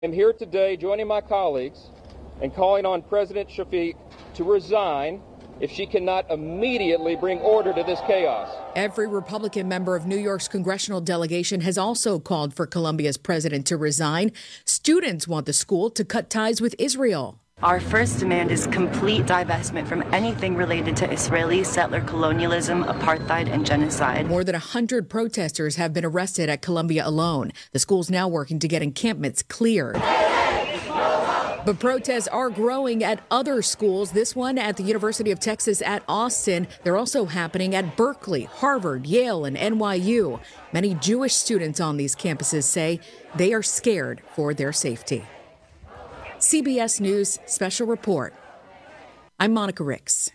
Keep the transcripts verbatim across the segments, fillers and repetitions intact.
I'm here today joining my colleagues and calling on President Shafiq to resign if she cannot immediately bring order to this chaos. Every Republican member of New York's congressional delegation has also called for Colombia's president to resign. Students want the school to cut ties with Israel. Our first demand is complete divestment from anything related to Israeli settler colonialism, apartheid, and genocide. More than one hundred protesters have been arrested at Columbia alone. The school's now working to get encampments cleared. But protests are growing at other schools. This one at the University of Texas at Austin. They're also happening at Berkeley, Harvard, Yale, and N Y U. Many Jewish students on these campuses say they are scared for their safety. C B S News Special Report. I'm Monica Ricks.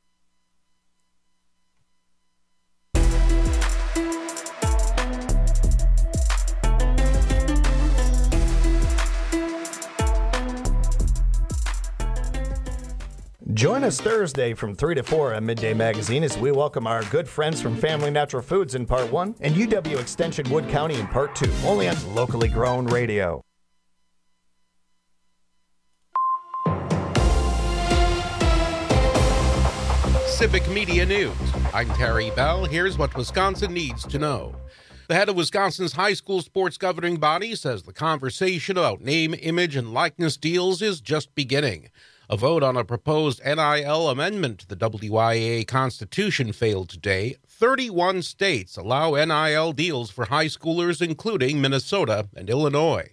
Join us Thursday from three to four on Midday Magazine as we welcome our good friends from Family Natural Foods in Part one and U W Extension Wood County in Part two, only on locally grown radio. Civic Media News. I'm Terry Bell. Here's what Wisconsin needs to know. The head of Wisconsin's high school sports governing body says the conversation about name, image, and likeness deals is just beginning. A vote on a proposed N I L amendment to the W I A A Constitution failed today. thirty-one states allow N I L deals for high schoolers, including Minnesota and Illinois.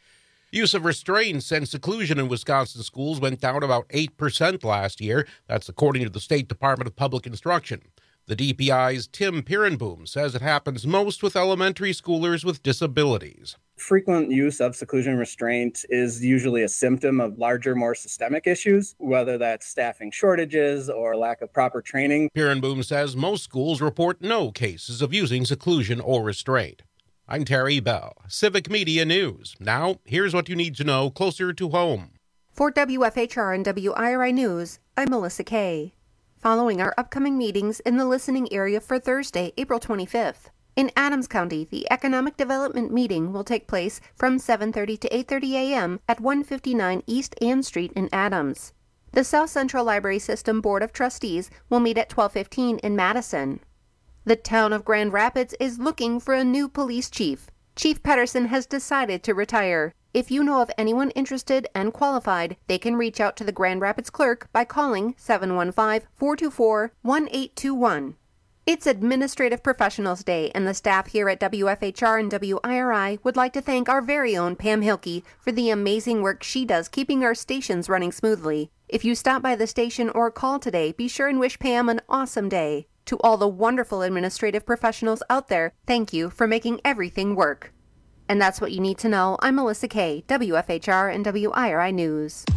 Use of restraints and seclusion in Wisconsin schools went down about eight percent last year. That's according to the State Department of Public Instruction. The D P I's Tim Pirenboom says it happens most with elementary schoolers with disabilities. Frequent use of seclusion restraint is usually a symptom of larger, more systemic issues, whether that's staffing shortages or lack of proper training. Pirenboom says most schools report no cases of using seclusion or restraint. I'm Terry Bell, Civic Media News. Now, here's what you need to know closer to home. For W F H R and W I R I News, I'm Melissa Kay. Following our upcoming meetings in the listening area for Thursday, April twenty-fifth. In Adams County, the Economic Development Meeting will take place from seven thirty to eight thirty a.m. at one fifty-nine East Ann Street in Adams. The South Central Library System Board of Trustees will meet at twelve fifteen in Madison. The town of Grand Rapids is looking for a new police chief. Chief Pedersen has decided to retire. If you know of anyone interested and qualified, they can reach out to the Grand Rapids clerk by calling seven one five, four two four, one eight two one. It's Administrative Professionals Day, and the staff here at W F H R and W I R I would like to thank our very own Pam Hilke for the amazing work she does keeping our stations running smoothly. If you stop by the station or call today, be sure and wish Pam an awesome day. To all the wonderful administrative professionals out there, thank you for making everything work. And that's what you need to know. I'm Melissa Kay, W F H R and W I R I News.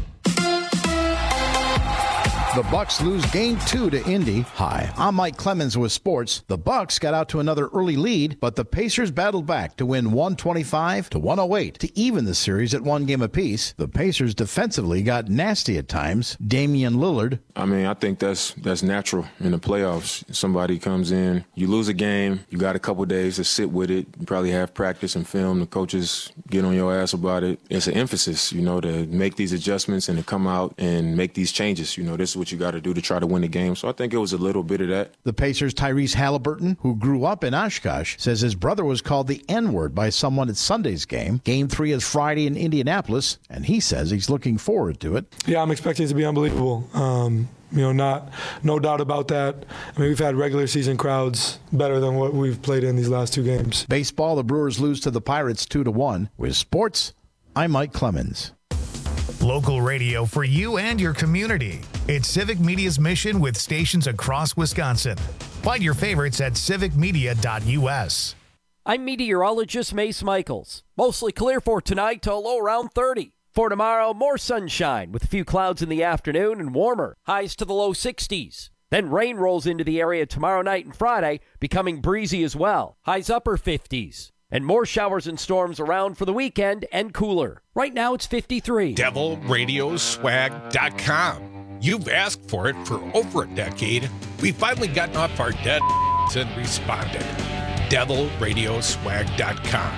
The Bucks lose game two to Indy. Hi, I'm Mike Clemens with sports. The Bucks got out to another early lead, but the Pacers battled back to win one twenty-five to one oh eight to even the series at one game apiece. The Pacers defensively got nasty at times. Damian Lillard. I mean, I think that's that's natural in the playoffs. Somebody comes in, you lose a game, you got a couple days to sit with it. You probably have practice and film. The coaches get on your ass about it. It's an emphasis, you know, to make these adjustments and to come out and make these changes. You know, this is what you got to do to try to win the game. So I think it was a little bit of that. The Pacers' Tyrese Halliburton, who grew up in Oshkosh, says his brother was called the N-word by someone at Sunday's game. Game three is Friday in Indianapolis, and he says he's looking forward to it. Yeah, I'm expecting it to be unbelievable. Um, you know, not no doubt about that. I mean, we've had regular season crowds better than what we've played in these last two games. Baseball, the Brewers lose to the Pirates two to one. With sports, I'm Mike Clemens. Local radio for you and your community. It's Civic Media's mission with stations across Wisconsin. Find your favorites at civic media dot u s. I'm meteorologist Mace Michaels. Mostly clear for tonight to a low around thirty. For tomorrow, more sunshine with a few clouds in the afternoon and warmer. Highs to the low sixties. Then rain rolls into the area tomorrow night and Friday, becoming breezy as well. Highs upper fifties. And more showers and storms around for the weekend and cooler. Right now it's fifty-three. devil radio swag dot com. You've asked for it for over a decade. We've finally gotten off our dead and responded. devil radio swag dot com.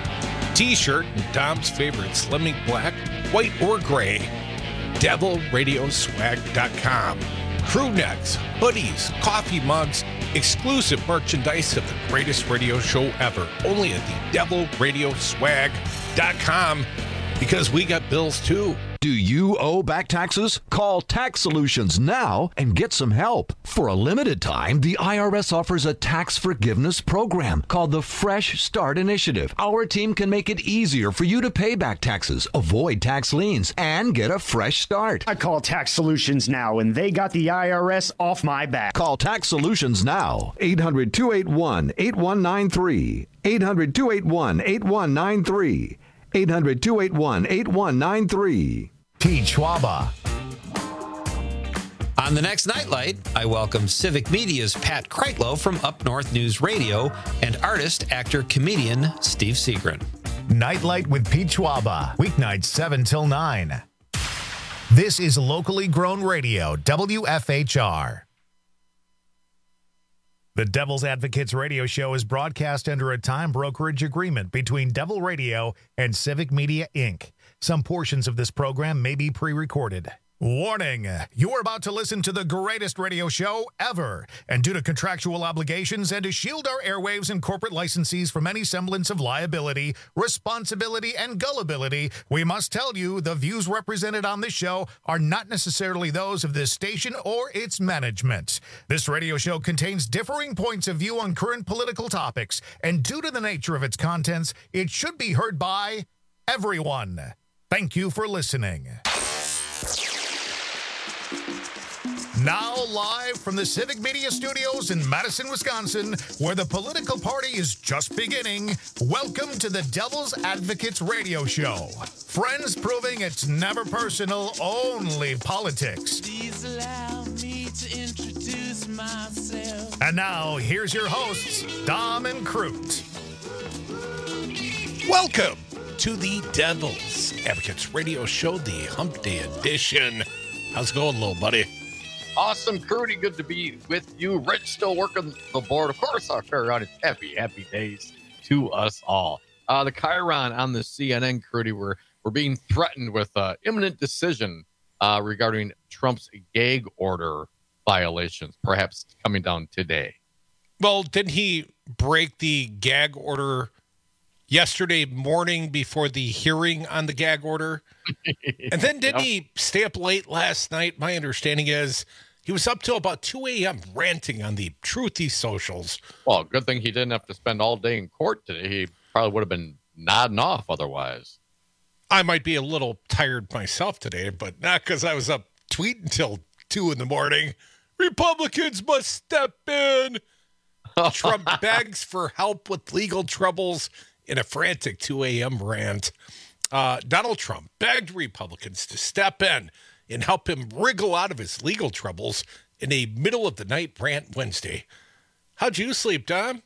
T-shirt in Dom's favorite slimming black, white, or gray. devil radio swag dot com. Crew necks, hoodies, coffee mugs, exclusive merchandise of the greatest radio show ever. Only at the devil radio swag dot com, because we got bills too. Do you owe back taxes? Call Tax Solutions now and get some help. For a limited time, the I R S offers a tax forgiveness program called the Fresh Start Initiative. Our team can make it easier for you to pay back taxes, avoid tax liens, and get a fresh start. I call Tax Solutions now, and they got the I R S off my back. Call Tax Solutions now. eight hundred, two eight one, eight one nine three. eight hundred, two eight one, eight one nine three. eight hundred, two eight one, eight one nine three. Pete Schwaba. On the next Nightlight, I welcome Civic Media's Pat Kreitlow from Up North News Radio and artist, actor, comedian Steve Seagren. Nightlight with Pete Schwaba. Weeknights seven till nine. This is locally grown radio, W F H R. The Devil's Advocates radio show is broadcast under a time brokerage agreement between Devil Radio and Civic Media, Incorporated. Some portions of this program may be pre-recorded. Warning, you are about to listen to the greatest radio show ever. And due to contractual obligations and to shield our airwaves and corporate licensees from any semblance of liability, responsibility, and gullibility, we must tell you the views represented on this show are not necessarily those of this station or its management. This radio show contains differing points of view on current political topics, and due to the nature of its contents, it should be heard by everyone. Thank you for listening. Now live from the Civic Media Studios in Madison, Wisconsin, where the political party is just beginning, welcome to the Devil's Advocates radio show. Friends proving it's never personal, only politics. Please allow me to introduce myself. And now, here's your hosts, Dom and Crute. Welcome to the Devil's Advocates radio show, the Hump Day edition. How's it going, little buddy? Awesome, Crudy. Good to be with you. Rich still working the board. Of course, our Chiron. It's happy, happy days to us all. Uh, the Chiron on the C N N, Crudy, we're, we're being threatened with an uh, imminent decision uh, regarding Trump's gag order violations, perhaps coming down today. Well, didn't he break the gag order yesterday morning before the hearing on the gag order? And then didn't yep. he stay up late last night? My understanding is he was up till about two a.m. ranting on the Truthy socials. Well, good thing he didn't have to spend all day in court today. He probably would have been nodding off otherwise. I might be a little tired myself today, but not because I was up tweeting till two in the morning. Republicans must step in. Trump begs for help with legal troubles in a frantic two a.m. rant. Uh, Donald Trump begged Republicans to step in and help him wriggle out of his legal troubles in a middle-of-the-night rant Wednesday. How'd you sleep, Dom?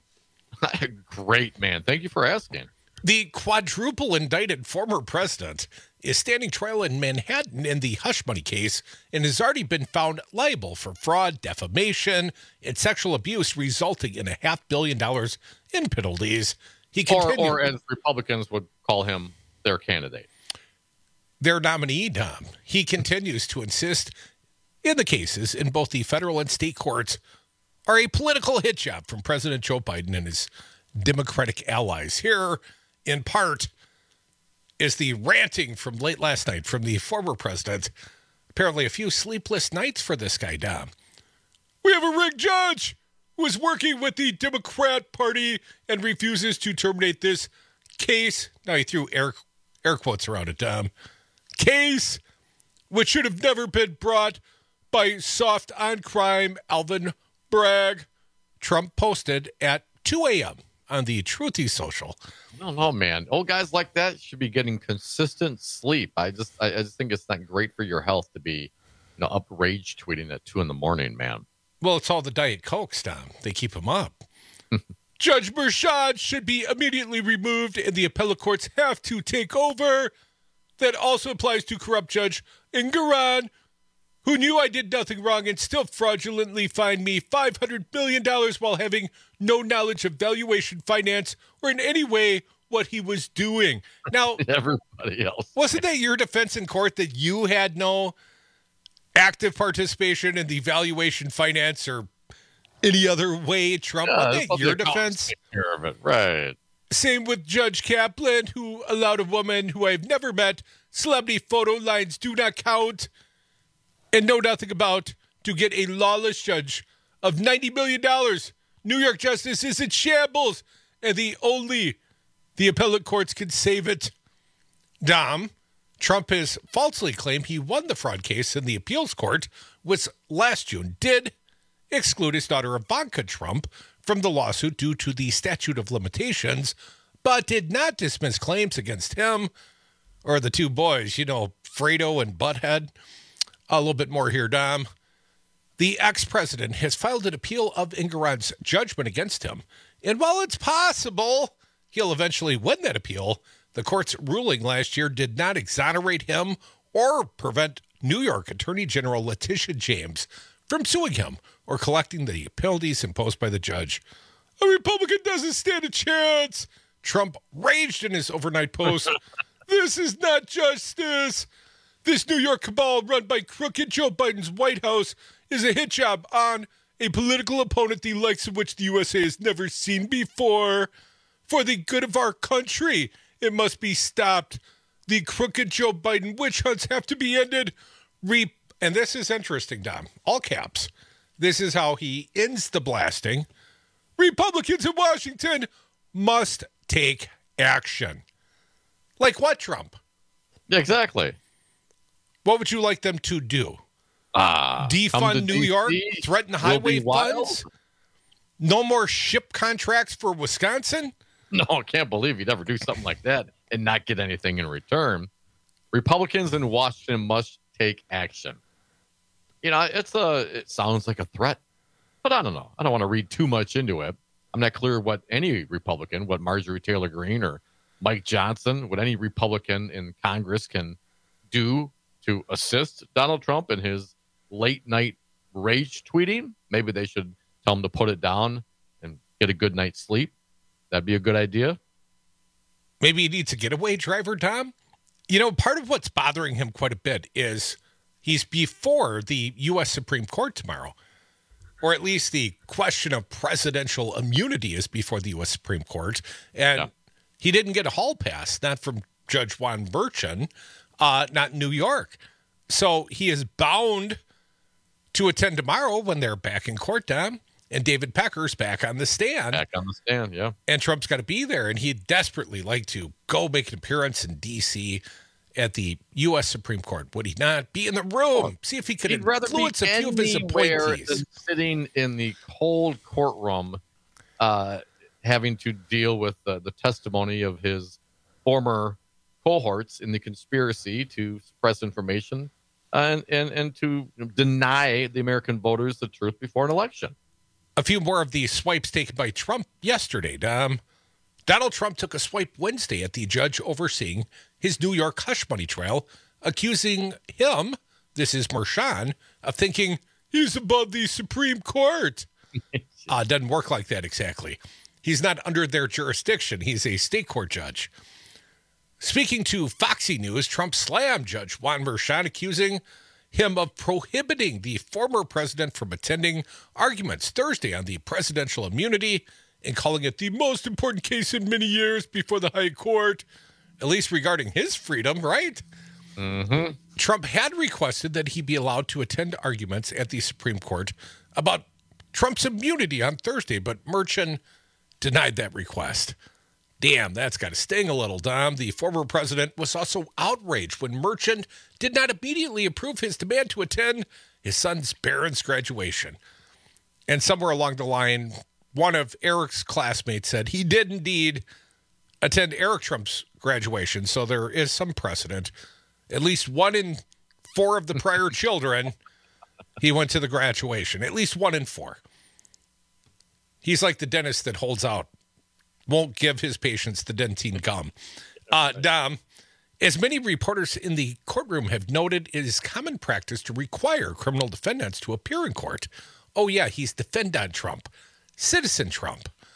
Great, man. Thank you for asking. The quadruple indicted former president is standing trial in Manhattan in the hush money case and has already been found liable for fraud, defamation, and sexual abuse, resulting in a half billion dollars in penalties. He or, or as Republicans would call him, their candidate. Their nominee, Dom. He continues to insist in the cases in both the federal and state courts are a political hit job from President Joe Biden and his Democratic allies. Here, in part, is the ranting from late last night from the former president. Apparently a few sleepless nights for this guy, Dom. We have a rigged judge who is working with the Democrat Party and refuses to terminate this case. Now he threw air, air quotes around it, Dom. Case which should have never been brought by soft on crime Alvin Bragg. Trump posted at two a.m. on the Truthy social. No, no, man. Old guys like that should be getting consistent sleep. I just, I, I just think it's not great for your health to be, you know, up rage tweeting at two in the morning, man. Well, it's all the Diet Cokes, Tom. They keep him up. Judge Mershad should be immediately removed, and the appellate courts have to take over. That also applies to corrupt Judge Engoron, who knew I did nothing wrong and still fraudulently fined me five hundred million dollars while having no knowledge of valuation, finance, or in any way what he was doing. Now, everybody else. Wasn't that your defense in court that you had no active participation in the valuation finance or any other way, Trump? Yeah, Wasn't that your defense? Take care of it. Right. Same with Judge Kaplan, who allowed a woman who I've never met, celebrity photo lines do not count, and know nothing about, to get a lawless judge of ninety million dollars. New York justice is in shambles, and the only the appellate courts can save it. Dom, Trump has falsely claimed he won the fraud case in the appeals court, which last June did exclude his daughter Ivanka Trump from the lawsuit due to the statute of limitations, but did not dismiss claims against him or the two boys, you know, Fredo and Butthead. A little bit more here, Dom. The ex-president has filed an appeal of Engoron's judgment against him. And while it's possible he'll eventually win that appeal, the court's ruling last year did not exonerate him or prevent New York Attorney General Letitia James from suing him or collecting the penalties imposed by the judge. A Republican doesn't stand a chance. Trump raged in his overnight post. This is not justice. This New York cabal run by crooked Joe Biden's White House is a hit job on a political opponent the likes of which the U S A has never seen before. For the good of our country, it must be stopped. The crooked Joe Biden witch hunts have to be ended. Re- and this is interesting, Dom. All caps. This is how he ends the blasting. Republicans in Washington must take action. Like what, Trump? Yeah, exactly. What would you like them to do? Uh, Defund New D C, York? Threaten highway funds? No more ship contracts for Wisconsin? No, I can't believe you'd ever do something like that and not get anything in return. Republicans in Washington must take action. You know, it's a, it sounds like a threat, but I don't know. I don't want to read too much into it. I'm not clear what any Republican, what Marjorie Taylor Greene or Mike Johnson, what any Republican in Congress can do to assist Donald Trump in his late night rage tweeting. Maybe they should tell him to put it down and get a good night's sleep. That'd be a good idea. Maybe he needs a getaway driver, Tom. You know, part of what's bothering him quite a bit is he's before the U S Supreme Court tomorrow, or at least the question of presidential immunity is before the U S Supreme Court. And yeah. he didn't get a hall pass, not from Judge Juan Merchan, uh, not in New York. So he is bound to attend tomorrow when they're back in court, Tom. And David Pecker's back on the stand. Back on the stand, yeah. And Trump's got to be there. And he'd desperately like to go make an appearance in D C at the U S Supreme Court. Would he not be in the room? See if he could He'd rather influence be a few of his appointees. than sitting in the cold courtroom, uh, having to deal with uh, the testimony of his former cohorts in the conspiracy to suppress information and, and, and to deny the American voters the truth before an election. A few more of the swipes taken by Trump yesterday. Um, Donald Trump took a swipe Wednesday at the judge overseeing his New York hush money trial, accusing him, this is Merchan, of thinking he's above the Supreme Court. uh, doesn't work like that exactly. He's not under their jurisdiction. He's a state court judge. Speaking to Foxy News, Trump slammed Judge Juan Merchan, accusing him of prohibiting the former president from attending arguments Thursday on the presidential immunity and calling it the most important case in many years before the high court, at least regarding his freedom, right? Mm-hmm. Trump had requested that he be allowed to attend arguments at the Supreme Court about Trump's immunity on Thursday, but Merchan denied that request. Damn, that's got to sting a little, Dom. The former president was also outraged when Merchan did not immediately approve his demand to attend his son's Barron's graduation. And somewhere along the line, one of Eric's classmates said he did indeed attend Eric Trump's graduation, so there is some precedent. At least one in four of the prior children, he went to the graduation. At least one in four. He's like the dentist that holds out. Won't give his patients the dentine gum. Uh, Dom, as many reporters in the courtroom have noted, it is common practice to require criminal defendants to appear in court. Oh, yeah, he's defendant Trump, citizen Trump.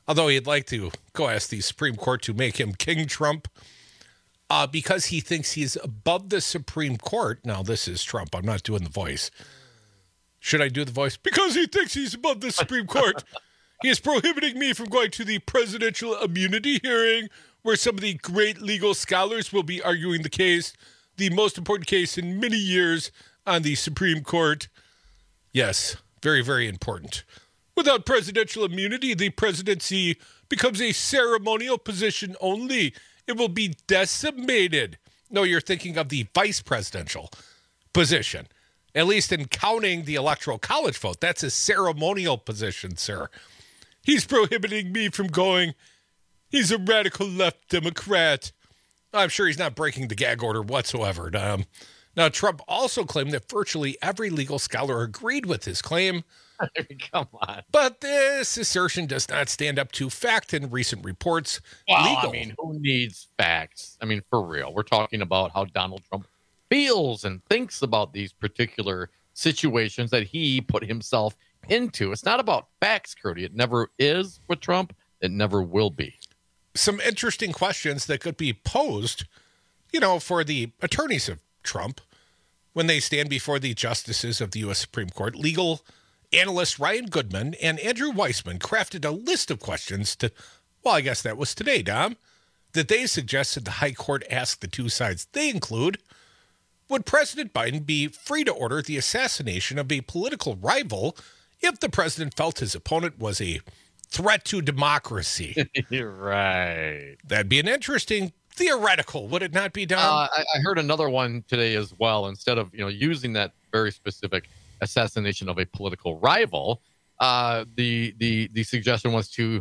although he'd like to go ask the Supreme Court to make him King Trump uh, because he thinks he's above the Supreme Court. Now, this is Trump. I'm not doing the voice. Should I do the voice? Because he thinks he's above the Supreme Court. He is prohibiting me from going to the presidential immunity hearing where some of the great legal scholars will be arguing the case, the most important case in many years on the Supreme Court. Yes, very, very important. Without presidential immunity, the presidency becomes a ceremonial position only. It will be decimated. No, you're thinking of the vice presidential position. At least in counting the Electoral College vote, that's a ceremonial position, sir. He's prohibiting me from going. He's a radical left Democrat. I'm sure he's not breaking the gag order whatsoever. Um, now, Trump also claimed that virtually every legal scholar agreed with his claim. Come on. But this assertion does not stand up to fact in recent reports. Well, legal. I mean, who needs facts? I mean, for real. We're talking about how Donald Trump feels and thinks about these particular situations that he put himself into. It's not about facts, Cody. It never is with Trump. It never will be. Some interesting questions that could be posed, you know, for the attorneys of Trump when they stand before the justices of the U S Supreme Court. Legal analyst Ryan Goodman and Andrew Weissman crafted a list of questions to, well, I guess that was today, Dom, that they suggested the High Court ask the two sides. They include, would President Biden be free to order the assassination of a political rival if the president felt his opponent was a threat to democracy? You're right. That'd be an interesting theoretical, would it not be, Dom? Uh, I, I heard another one today as well. Instead of, you know, using that very specific assassination of a political rival, uh, the the the suggestion was to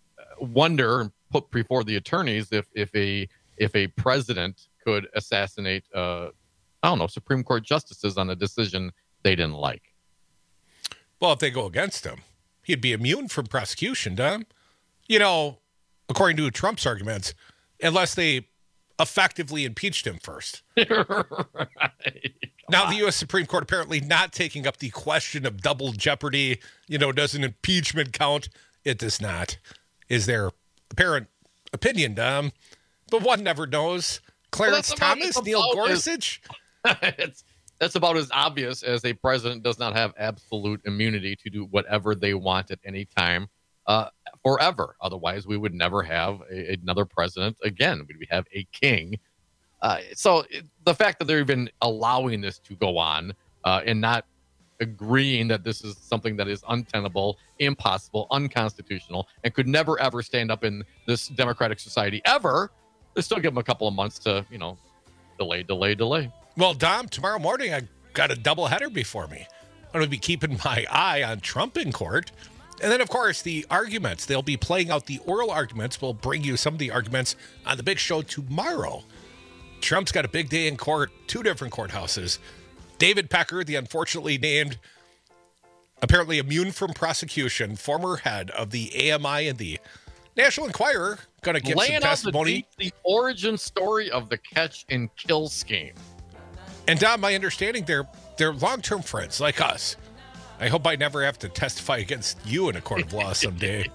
wonder and put before the attorneys if if a if a president could assassinate, uh, I don't know, Supreme Court justices on a decision they didn't like. Well, if they go against him, he'd be immune from prosecution, Dom. You know, according to Trump's arguments, unless they effectively impeached him first. Right. Now, the U S Supreme Court apparently not taking up the question of double jeopardy. You know, does an impeachment count? It does not, is their apparent opinion, Dom. But one never knows. Clarence well, Thomas, Neil Gorsuch. As, it's, that's about as obvious as a president does not have absolute immunity to do whatever they want at any time. Uh, forever. Otherwise, we would never have a, another president again. We'd have a king. Uh, so it, the fact that they're even allowing this to go on uh, and not agreeing that this is something that is untenable, impossible, unconstitutional, and could never, ever stand up in this democratic society ever, they still give them a couple of months to, you know, delay, delay, delay. Well, Dom, tomorrow morning, I got a doubleheader before me. I'm going to be keeping my eye on Trump in court. And then, of course, the arguments. They'll be playing out the oral arguments. We'll bring you some of the arguments on the big show tomorrow. Trump's got a big day in court, two different courthouses. David Pecker, the unfortunately named, apparently immune from prosecution, former head of the A M I and the National Enquirer, going to give Laying some testimony. The, the origin story of the catch and kill scheme. And Dom, my understanding, they're, they're long-term friends like us. I hope I never have to testify against you in a court of law someday.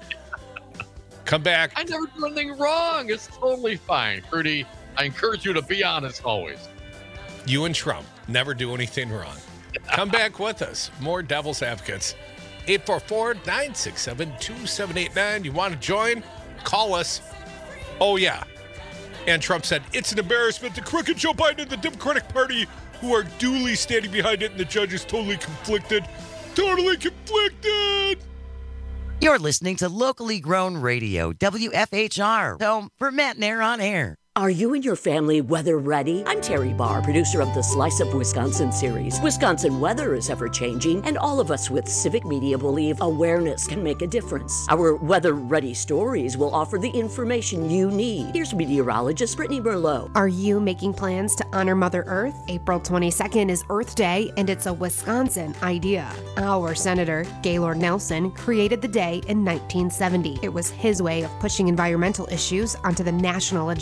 Come back. I never do anything wrong. It's totally fine. Rudy, I encourage you to be honest always. You and Trump never do anything wrong. Come back with us. More Devil's Advocates. eight four four, nine six seven, two seven eight nine. You want to join? Call us. Oh, yeah. And Trump said, it's an embarrassment. The crooked Joe Biden and the Democratic Party, who are duly standing behind it, and the judge is totally conflicted. Totally conflicted. You're listening to locally grown radio, W F H R, home for Matt Nair on air. Are you and your family weather ready? I'm Terry Barr, producer of the Slice of Wisconsin series. Wisconsin weather is ever changing, and all of us with Civic Media believe awareness can make a difference. Our weather ready stories will offer the information you need. Here's meteorologist Brittany Merlot. Are you making plans to honor Mother Earth? April twenty-second is Earth Day, and it's a Wisconsin idea. Our Senator, Gaylord Nelson, created the day in nineteen seventy. It was his way of pushing environmental issues onto the national agenda.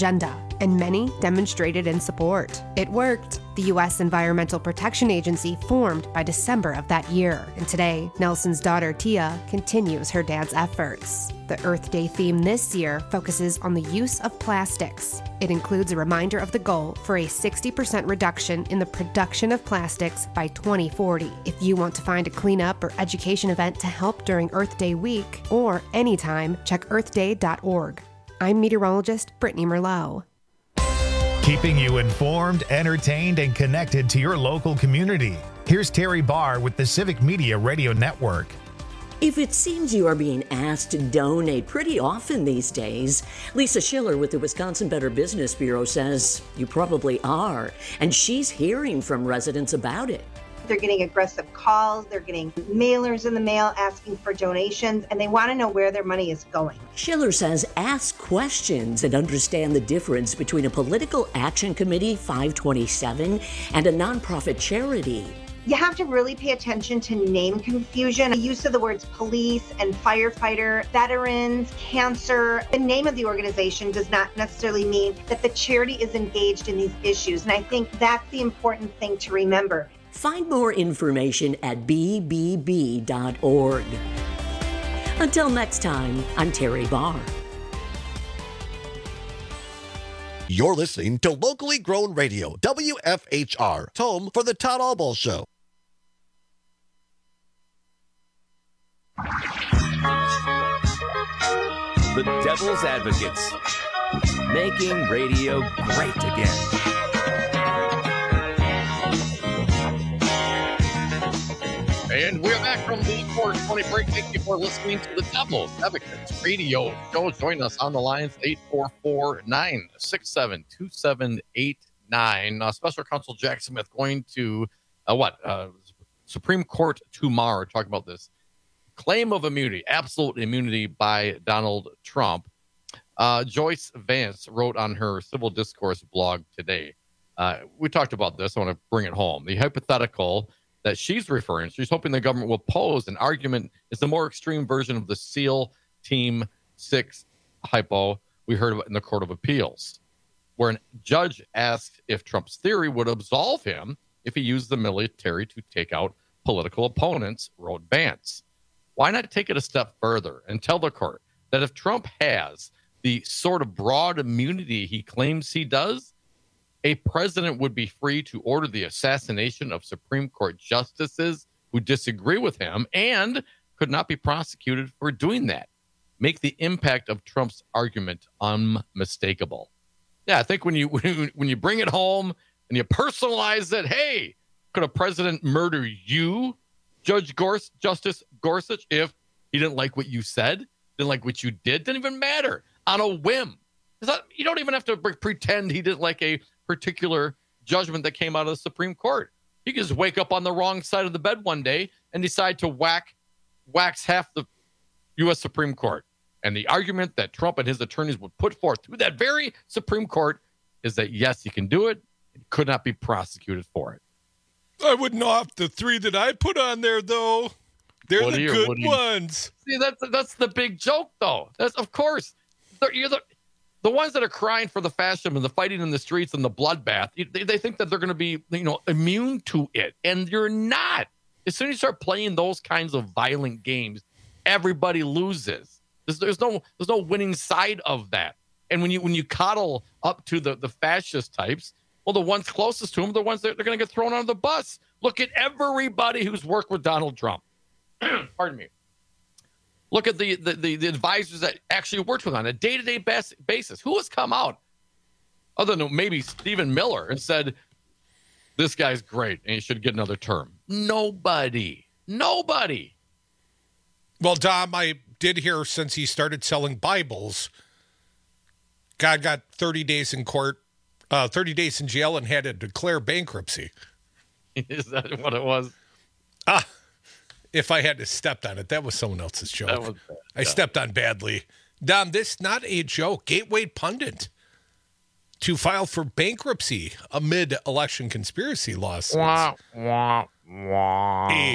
and many demonstrated in support. It worked. The U S Environmental Protection Agency formed by December of that year, and today, Nelson's daughter Tia continues her dad's efforts. The Earth Day theme this year focuses on the use of plastics. It includes a reminder of the goal for a sixty percent reduction in the production of plastics by twenty forty. If you want to find a cleanup or education event to help during Earth Day week or anytime, check earth day dot org. I'm meteorologist Brittany Merlot. Keeping you informed, entertained, and connected to your local community. Here's Terry Barr with the Civic Media Radio Network. If it seems you are being asked to donate pretty often these days, Lisa Schiller with the Wisconsin Better Business Bureau says you probably are, and she's hearing from residents about it. They're getting aggressive calls, they're getting mailers in the mail asking for donations, and they want to know where their money is going. Schiller says ask questions and understand the difference between a political action committee, five twenty-seven, and a nonprofit charity. You have to really pay attention to name confusion. The use of the words police and firefighter, veterans, cancer. The name of the organization does not necessarily mean that the charity is engaged in these issues, and I think that's the important thing to remember. Find more information at b b b dot org. Until next time, I'm Terry Barr. You're listening to Locally Grown Radio, W F H R, home for the Todd Albaugh Show. The Devil's Advocates, making radio great again. And we're back from the four twenty break. Thank you for listening to the Devil's Advocates Radio Show. Join us on the lines, eight four four, nine six seven, two seven eight nine. Uh, Special Counsel Jack Smith going to, uh, what, uh, Supreme Court tomorrow, talking about this claim of immunity, absolute immunity by Donald Trump. Uh, Joyce Vance wrote on her Civil Discourse blog today. Uh, we talked about this. I want to bring it home. The hypothetical that she's referring to, she's hoping the government will pose an argument is the more extreme version of the SEAL Team six hypo we heard about in the Court of Appeals, where a judge asked if Trump's theory would absolve him if he used the military to take out political opponents, wrote Vance. Why not take it a step further and tell the court that if Trump has the sort of broad immunity he claims he does, a president would be free to order the assassination of Supreme Court justices who disagree with him and could not be prosecuted for doing that. Make the impact of Trump's argument unmistakable. Yeah, I think when you when you bring it home and you personalize it, hey, could a president murder you, Judge Gors- Justice Gorsuch, if he didn't like what you said, didn't like what you did? Didn't even matter. On a whim. Not, you don't even have to pretend he didn't like a particular judgment that came out of the Supreme Court. You can just wake up on the wrong side of the bed one day and decide to whack, wax half the U S Supreme Court. And the argument that Trump and his attorneys would put forth through that very Supreme Court is that, yes, he can do it. He could not be prosecuted for it. I wouldn't off the three that I put on there, though. They're What the are you- good what are you- ones. See, that's that's the big joke, though. That's of course they're, you're the the ones that are crying for the fascism and the fighting in the streets and the bloodbath. They, they think that they're going to be, you know, immune to it, and you're not. As soon as you start playing those kinds of violent games, everybody loses. There's, there's no there's no winning side of that. And when you when you coddle up to the the fascist types, well, the ones closest to them are the ones that they're going to get thrown on the bus. Look at everybody who's worked with Donald Trump. Pardon me. Look at the, the, the, the advisors that actually worked with him on a day-to-day bas- basis. Who has come out, other than maybe Stephen Miller, and said, this guy's great and he should get another term? Nobody. Nobody. Well, Dom, I did hear since he started selling Bibles, God got thirty days in court, uh, thirty days in jail, and had to declare bankruptcy. Is that what it was? Ah. If I had to step on it, that was someone else's joke. That was bad. I Yeah. stepped on badly. Dom, this not a joke. Gateway Pundit to file for bankruptcy amid election conspiracy lawsuits. Wah, wah, wah. A,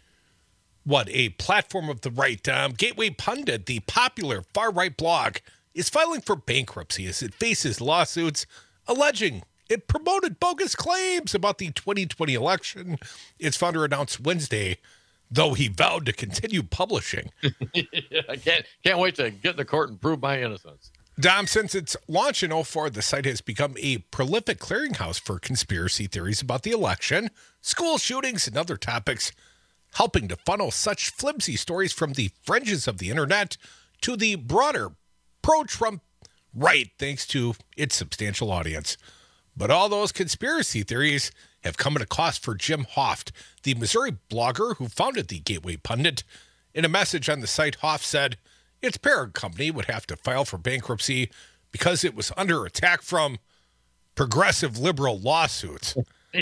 what, a platform of the right. Um, Gateway Pundit, the popular far-right blog, is filing for bankruptcy as it faces lawsuits alleging it promoted bogus claims about the twenty twenty election. Its founder announced Wednesday, though he vowed to continue publishing. I can't can't wait to get to court and prove my innocence. Dom, since its launch in oh four, the site has become a prolific clearinghouse for conspiracy theories about the election, school shootings, and other topics, helping to funnel such flimsy stories from the fringes of the internet to the broader pro-Trump right, thanks to its substantial audience. But all those conspiracy theories have come at a cost for Jim Hoft, the Missouri blogger who founded the Gateway Pundit. In a message on the site, Hoft said its parent company would have to file for bankruptcy because it was under attack from progressive liberal lawsuits.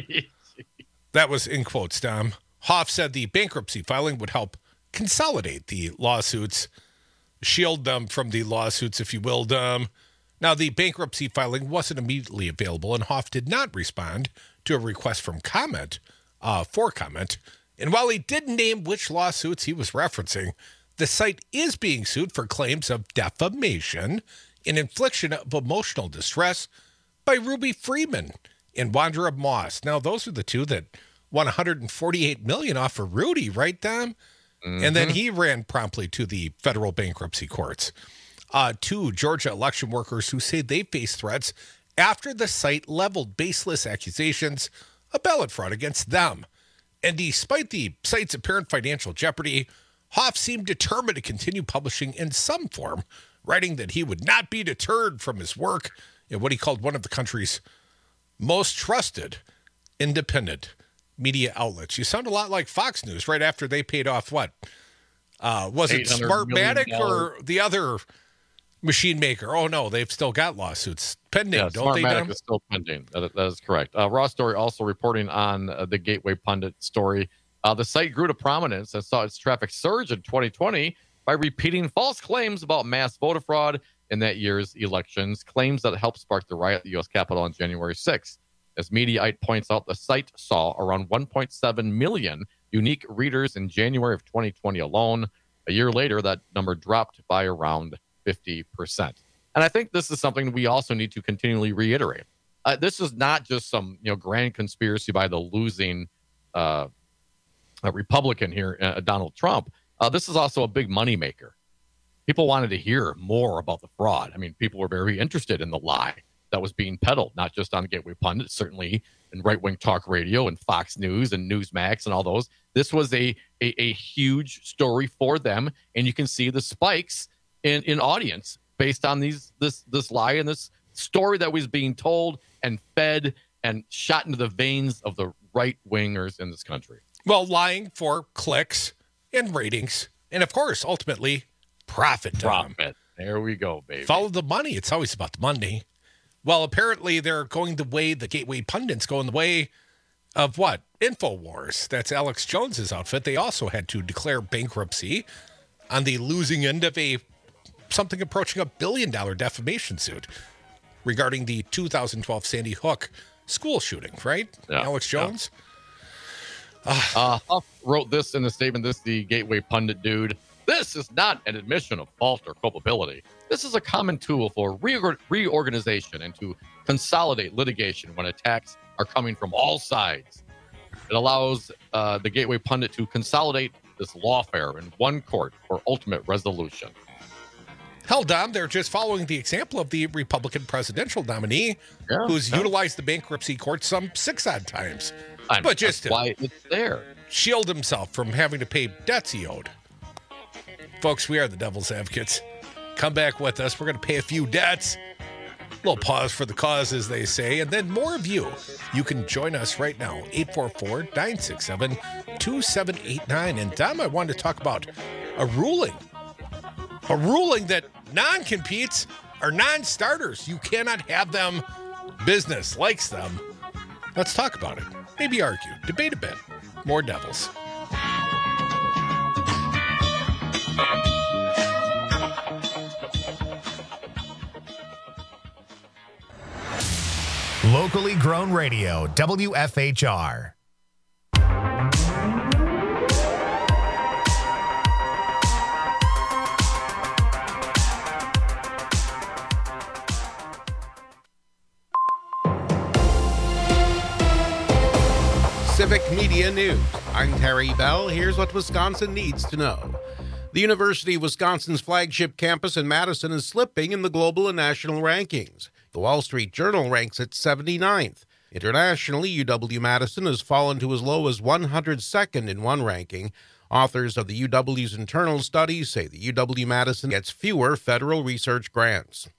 That was in quotes, Dom. Hoft said the bankruptcy filing would help consolidate the lawsuits, shield them from the lawsuits, if you will, Dom. Now, the bankruptcy filing wasn't immediately available, and Hoft did not respond to a request from comment, uh, for comment. And while he didn't name which lawsuits he was referencing, the site is being sued for claims of defamation and infliction of emotional distress by Ruby Freeman and Wandera Moss. Now, those are the two that won one hundred forty-eight million dollars off of Rudy, right, Dom? Mm-hmm. And then he ran promptly to the federal bankruptcy courts. Uh, two Georgia election workers who say they face threats after the site leveled baseless accusations of ballot fraud against them. And despite the site's apparent financial jeopardy, Hoff seemed determined to continue publishing in some form, writing that he would not be deterred from his work in what he called one of the country's most trusted independent media outlets. You sound a lot like Fox News right after they paid off what? Uh, was it Smartmatic or the other machine maker? Oh, no, they've still got lawsuits pending, yeah, don't they? Smartmatic is still pending. That, that is correct. Uh, Raw Story also reporting on uh, the Gateway Pundit story. Uh, the site grew to prominence and saw its traffic surge in twenty twenty by repeating false claims about mass voter fraud in that year's elections, claims that helped spark the riot at the U S Capitol on January sixth. As Mediaite points out, the site saw around one point seven million unique readers in January of twenty twenty alone. A year later, that number dropped by around fifty percent. And I think this is something we also need to continually reiterate. Uh, this is not just some you know grand conspiracy by the losing uh, uh, Republican here, uh, Donald Trump. Uh, this is also a big moneymaker. People wanted to hear more about the fraud. I mean, people were very interested in the lie that was being peddled, not just on Gateway Pundit, certainly in right-wing talk radio and Fox News and Newsmax and all those. This was a, a, a huge story for them, and you can see the spikes in, in audience based on these this this lie and this story that was being told and fed and shot into the veins of the right-wingers in this country. Well, lying for clicks and ratings, and of course, ultimately, profit. Tom. Profit. There we go, baby. Follow the money. It's always about the money. Well, apparently they're going the way, the Gateway Pundits going the way of what? InfoWars. That's Alex Jones's outfit. They also had to declare bankruptcy on the losing end of a something approaching a billion dollar defamation suit regarding the two thousand twelve Sandy Hook school shooting, right? Yeah. Alex Jones? Yeah. Uh, Huff wrote this in the statement, this the Gateway Pundit dude. This is not an admission of fault or culpability. This is a common tool for re- reorganization and to consolidate litigation when attacks are coming from all sides. It allows uh, the Gateway Pundit to consolidate this lawfare in one court for ultimate resolution. Hell, Dom, they're just following the example of the Republican presidential nominee yeah, who's yeah. utilized the bankruptcy court some six odd times. I but just to why it's there. Shield himself from having to pay debts he owed. Folks, we are the Devil's Advocates. Come back with us. We're going to pay a few debts. A little pause for the cause, as they say, and then more of you. You can join us right now, eight four four, nine six seven, two seven eight nine. And Dom, I wanted to talk about a ruling. A ruling that non-competes are non-starters. You cannot have them. Business likes them. Let's talk about it. Maybe argue. Debate a bit. More Devils. Locally grown radio, W F H R. Civic Media News. I'm Terry Bell. Here's what Wisconsin needs to know. The University of Wisconsin's flagship campus in Madison is slipping in the global and national rankings. The Wall Street Journal ranks it seventy-ninth. Internationally, U W-Madison has fallen to as low as one hundred second in one ranking. Authors of the U W's internal studies say the U W-Madison gets fewer federal research grants.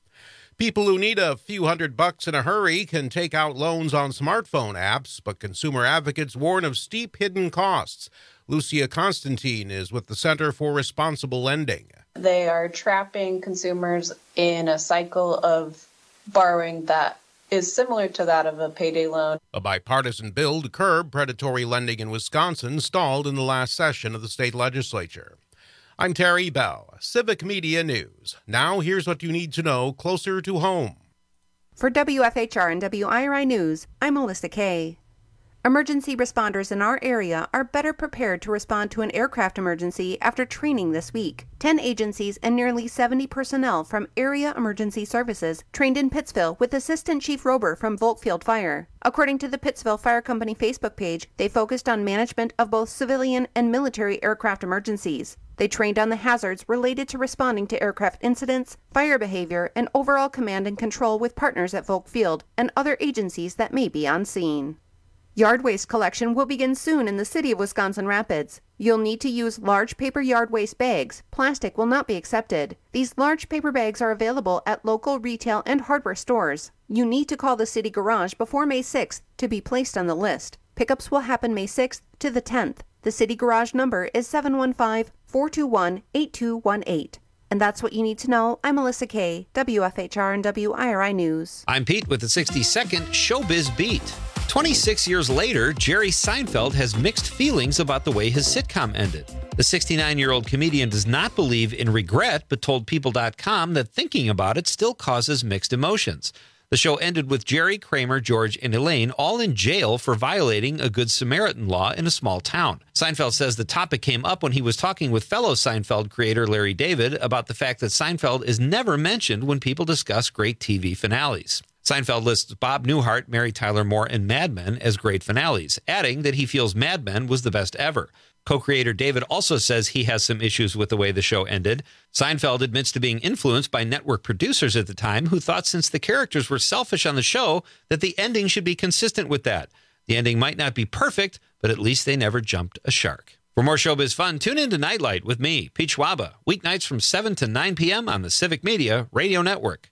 People who need a few hundred bucks in a hurry can take out loans on smartphone apps, but consumer advocates warn of steep hidden costs. Lucia Constantine is with the Center for Responsible Lending. They are trapping consumers in a cycle of borrowing that is similar to that of a payday loan. A bipartisan bill to curb predatory lending in Wisconsin stalled in the last session of the state legislature. I'm Terry Bell, Civic Media News. Now here's what you need to know closer to home. For W F H R and W I R I News, I'm Melissa Kay. Emergency responders in our area are better prepared to respond to an aircraft emergency after training this week. Ten agencies and nearly seventy personnel from Area Emergency Services trained in Pittsville with Assistant Chief Rober from Volkfield Fire. According to the Pittsville Fire Company Facebook page, they focused on management of both civilian and military aircraft emergencies. They trained on the hazards related to responding to aircraft incidents, fire behavior, and overall command and control with partners at Volkfield and other agencies that may be on scene. Yard waste collection will begin soon in the city of Wisconsin Rapids. You'll need to use large paper yard waste bags. Plastic will not be accepted. These large paper bags are available at local retail and hardware stores. You need to call the city garage before May sixth to be placed on the list. Pickups will happen May sixth to the tenth. The city garage number is seven one five, four two one, eight two one eight. And that's what you need to know. I'm Melissa Kay, W F H R and W I R I News. I'm Pete with the sixty-second Showbiz Beat. twenty-six years later, Jerry Seinfeld has mixed feelings about the way his sitcom ended. The sixty-nine-year-old comedian does not believe in regret, but told People dot com that thinking about it still causes mixed emotions. The show ended with Jerry, Kramer, George, and Elaine all in jail for violating a Good Samaritan law in a small town. Seinfeld says the topic came up when he was talking with fellow Seinfeld creator Larry David about the fact that Seinfeld is never mentioned when people discuss great T V finales. Seinfeld lists Bob Newhart, Mary Tyler Moore, and Mad Men as great finales, adding that he feels Mad Men was the best ever. Co-creator David also says he has some issues with the way the show ended. Seinfeld admits to being influenced by network producers at the time who thought since the characters were selfish on the show that the ending should be consistent with that. The ending might not be perfect, but at least they never jumped a shark. For more showbiz fun, tune in to Nightlight with me, Pete Schwaba, weeknights from seven to nine p.m. on the Civic Media Radio Network.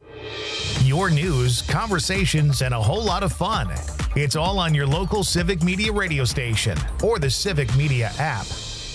Your news, conversations, and a whole lot of fun. It's all on your local Civic Media radio station or the Civic Media app.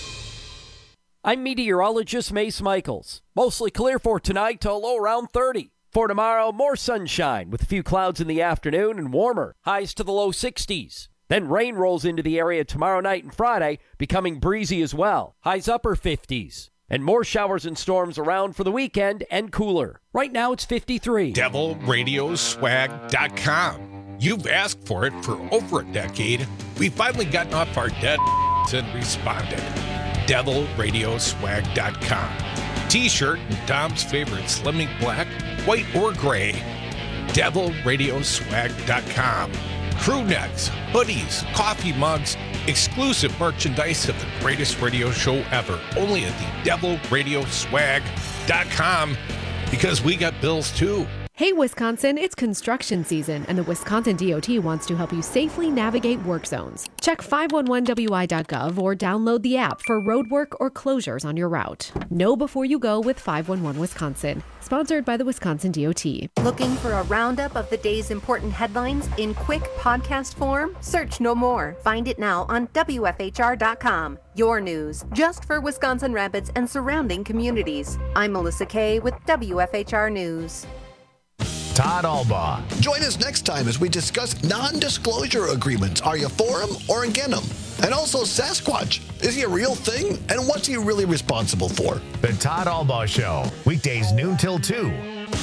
I'm meteorologist Mace Michaels. Mostly clear for tonight to a low around thirty. For tomorrow, more sunshine with a few clouds in the afternoon and warmer. Highs to the low sixties. Then rain rolls into the area tomorrow night and Friday, becoming breezy as well. Highs upper fifties. And more showers and storms around for the weekend and cooler. Right now it's fifty-three. devil radio swag dot com. You've asked for it for over a decade. We've finally gotten off our dead and responded. devil radio swag dot com. T-shirt and Dom's favorite slimming black, white, or gray. devil radio swag dot com. Crew necks, hoodies, coffee mugs, exclusive merchandise of the greatest radio show ever. Only at the devil radio swag dot com, because we got bills too. Hey Wisconsin, it's construction season and the Wisconsin D O T wants to help you safely navigate work zones. Check five one one W I dot gov or download the app for road work or closures on your route. Know before you go with five one one Wisconsin. Sponsored by the Wisconsin D O T. Looking for a roundup of the day's important headlines in quick podcast form? Search no more. Find it now on W F H R dot com. Your news, just for Wisconsin Rapids and surrounding communities. I'm Melissa Kay with W F H R News. Todd Albaugh. Join us next time as we discuss non-disclosure agreements. Are you for them or against them? And also Sasquatch. Is he a real thing? And what's he really responsible for? The Todd Albaugh Show. Weekdays noon till two.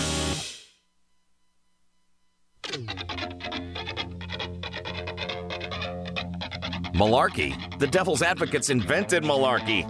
Malarkey. The Devil's Advocates invented malarkey.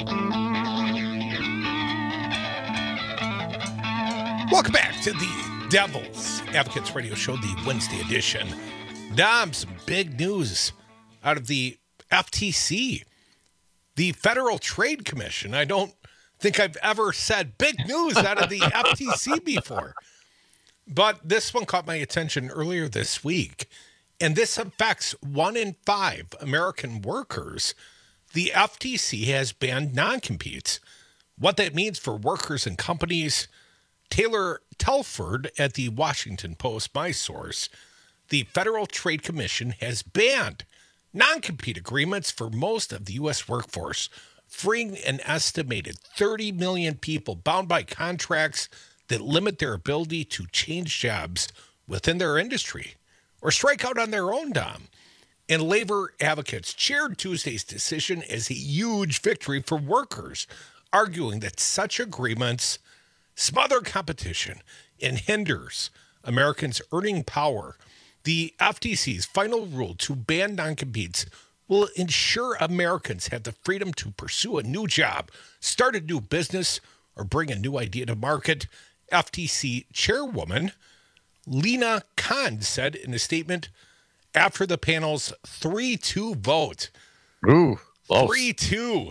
Welcome back to the Devil's Advocates Radio Show, the Wednesday edition. Dom, some big news out of the F T C, the Federal Trade Commission. I don't think I've ever said big news out of the F T C before, but this one caught my attention earlier this week, and this affects one in five American workers. The F T C has banned non-competes. What that means for workers and companies, Taylor Telford at the Washington Post, my source, the Federal Trade Commission has banned non-compete agreements for most of the U S workforce, freeing an estimated thirty million people bound by contracts that limit their ability to change jobs within their industry or strike out on their own, Dom. And labor advocates cheered Tuesday's decision as a huge victory for workers, arguing that such agreements smother competition and hinders Americans' earning power. The F T C's final rule to ban non-competes will ensure Americans have the freedom to pursue a new job, start a new business, or bring a new idea to market. F T C chairwoman Lena Khan said in a statement after the panel's three two vote. Ooh, close. three two.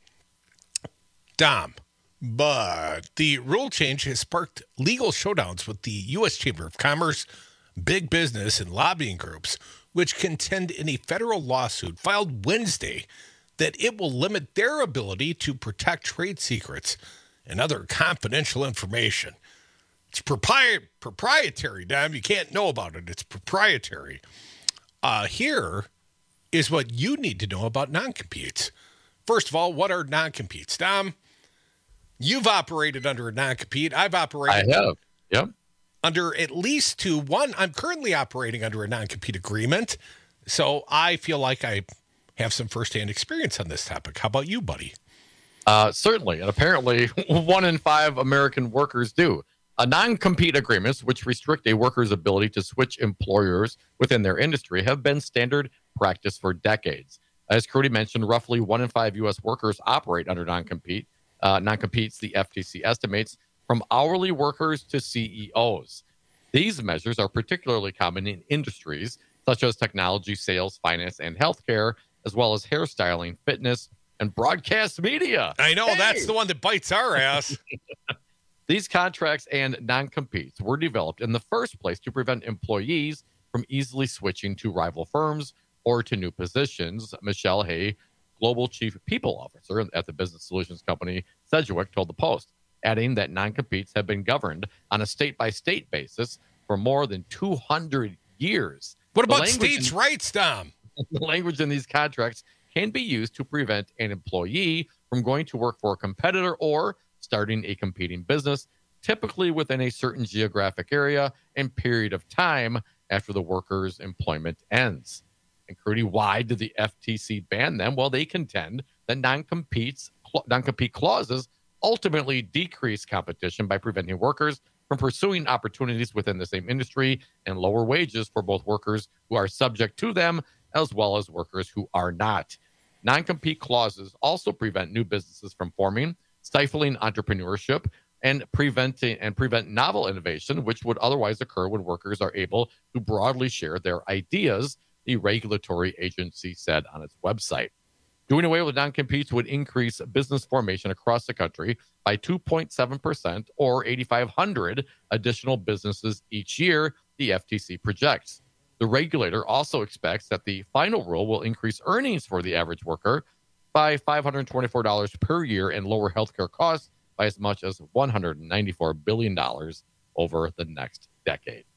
Dom. But the rule change has sparked legal showdowns with the U S Chamber of Commerce, big business, and lobbying groups, which contend in a federal lawsuit filed Wednesday that it will limit their ability to protect trade secrets and other confidential information. It's propri- proprietary, Dom. You can't know about it. It's proprietary. Uh, here is what you need to know about non-competes. First of all, what are non-competes, Dom? You've operated under a non-compete. I've operated. I have. Yep. Under at least two. One, I'm currently operating under a non-compete agreement, so I feel like I have some firsthand experience on this topic. How about you, buddy? Uh, certainly, and apparently one in five American workers do. A non-compete agreements, which restrict a worker's ability to switch employers within their industry, have been standard practice for decades. As Cody mentioned, roughly one in five U S workers operate under non-compete. Uh, non-competes, the F T C estimates, from hourly workers to C E Os. These measures are particularly common in industries such as technology, sales, finance, and healthcare, as well as hairstyling, fitness, and broadcast media. I know, hey! That's the one that bites our ass. These contracts and non-competes were developed in the first place to prevent employees from easily switching to rival firms or to new positions. Michelle Hay, Global Chief People Officer at the business solutions company Sedgwick, told the Post, adding that non-competes have been governed on a state-by-state basis for more than two hundred years. What about states' in, rights, Dom? The language in these contracts can be used to prevent an employee from going to work for a competitor or starting a competing business, typically within a certain geographic area and period of time after the worker's employment ends. And Crudy, why did the F T C ban them? Well, they contend that non-competes, non-compete clauses ultimately decrease competition by preventing workers from pursuing opportunities within the same industry and lower wages for both workers who are subject to them as well as workers who are not. Non-compete clauses also prevent new businesses from forming, stifling entrepreneurship, and preventing and prevent novel innovation, which would otherwise occur when workers are able to broadly share their ideas, the regulatory agency said on its website. Doing away with non-competes would increase business formation across the country by two point seven percent or eight thousand five hundred additional businesses each year, the F T C projects. The regulator also expects that the final rule will increase earnings for the average worker by five hundred twenty-four dollars per year and lower healthcare costs by as much as one hundred ninety-four billion dollars over the next decade.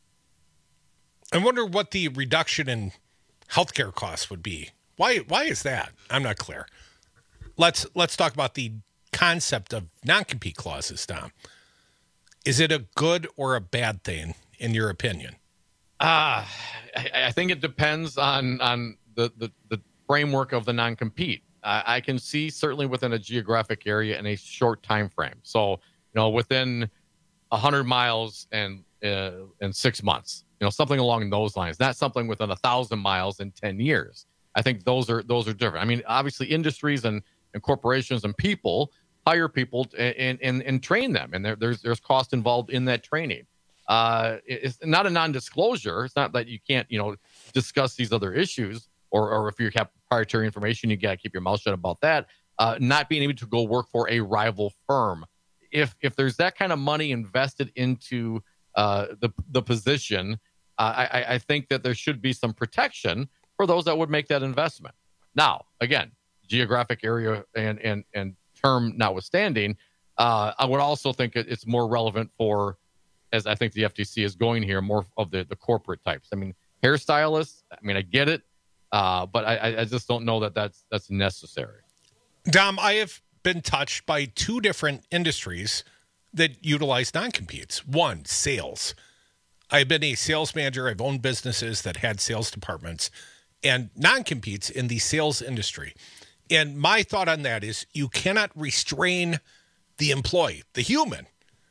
I wonder what the reduction in healthcare costs would be. Why why is that? I'm not clear. Let's let's talk about the concept of non-compete clauses, Tom. Is it a good or a bad thing, in your opinion? Uh, I, I think it depends on on the, the, the framework of the non-compete. Uh, I can see certainly within a geographic area in a short time frame. So, you know, within one hundred miles and uh, in six months, you know, something along those lines, not something within one thousand miles in ten years. I think those are those are different. I mean, obviously, industries and, and corporations and people hire people and and, and train them, and there, there's there's cost involved in that training. Uh, it's not a non-disclosure. It's not that you can't, you know, discuss these other issues, or, or if you have proprietary information, you got to keep your mouth shut about that. Uh, not being able to go work for a rival firm. If if there's that kind of money invested into uh, the the position, uh, I, I think that there should be some protection for those that would make that investment. Now, again, geographic area and and and term notwithstanding, uh, I would also think it's more relevant for, as I think the F T C is going here, more of the, the corporate types. I mean, hairstylists, I mean, I get it, uh, but I, I just don't know that that's, that's necessary. Dom, I have been touched by two different industries that utilize non-competes. One, sales. I've been a sales manager. I've owned businesses that had sales departments and non-competes in the sales industry. And my thought on that is you cannot restrain the employee, the human.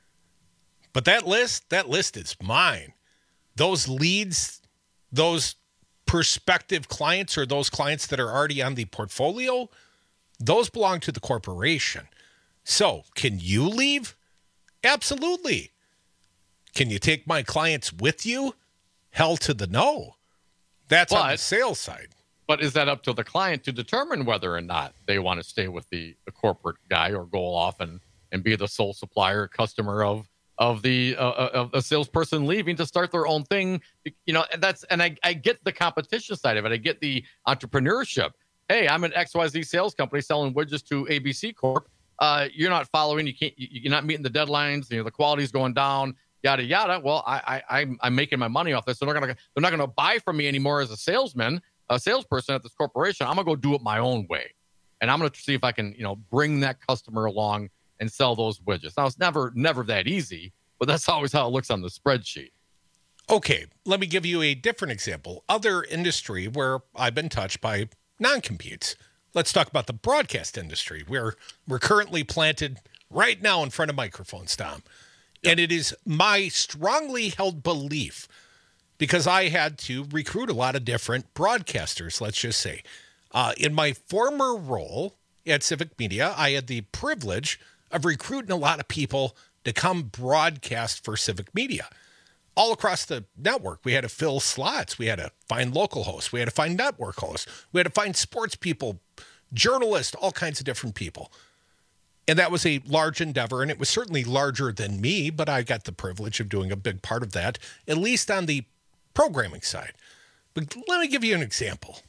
But that list, that list is mine. Those leads, those prospective clients, or those clients that are already on the portfolio, those belong to the corporation. So can you leave? Absolutely. Can you take my clients with you? Hell to the no. That's but, on the sales side. But is that up to the client to determine whether or not they want to stay with the, the corporate guy or go off and, and be the sole supplier, customer of of the uh, of a salesperson leaving to start their own thing? You know, and that's and I, I get the competition side of it. I get the entrepreneurship. Hey, I'm an X Y Z sales company selling widgets to A B C Corp. Uh, you're not following. You can't. You're not meeting the deadlines. You know, the quality's going down. Yada yada. Well, I, I I'm I'm making my money off this. So they're gonna they're not gonna buy from me anymore as a salesman, a salesperson at this corporation. I'm gonna go do it my own way, and I'm gonna see if I can, you know, bring that customer along and sell those widgets. Now, it's never never that easy, but that's always how it looks on the spreadsheet. Okay, let me give you a different example. Other industry where I've been touched by non-competes. Let's talk about the broadcast industry, where we're currently planted right now in front of microphones, Tom. And it is my strongly held belief, because I had to recruit a lot of different broadcasters, let's just say. Uh, in my former role at Civic Media, I had the privilege of recruiting a lot of people to come broadcast for Civic Media. All across the network, we had to fill slots. We had to find local hosts. We had to find network hosts. We had to find sports people, journalists, all kinds of different people. And that was a large endeavor, and it was certainly larger than me, but I got the privilege of doing a big part of that, at least on the programming side. But let me give you an example.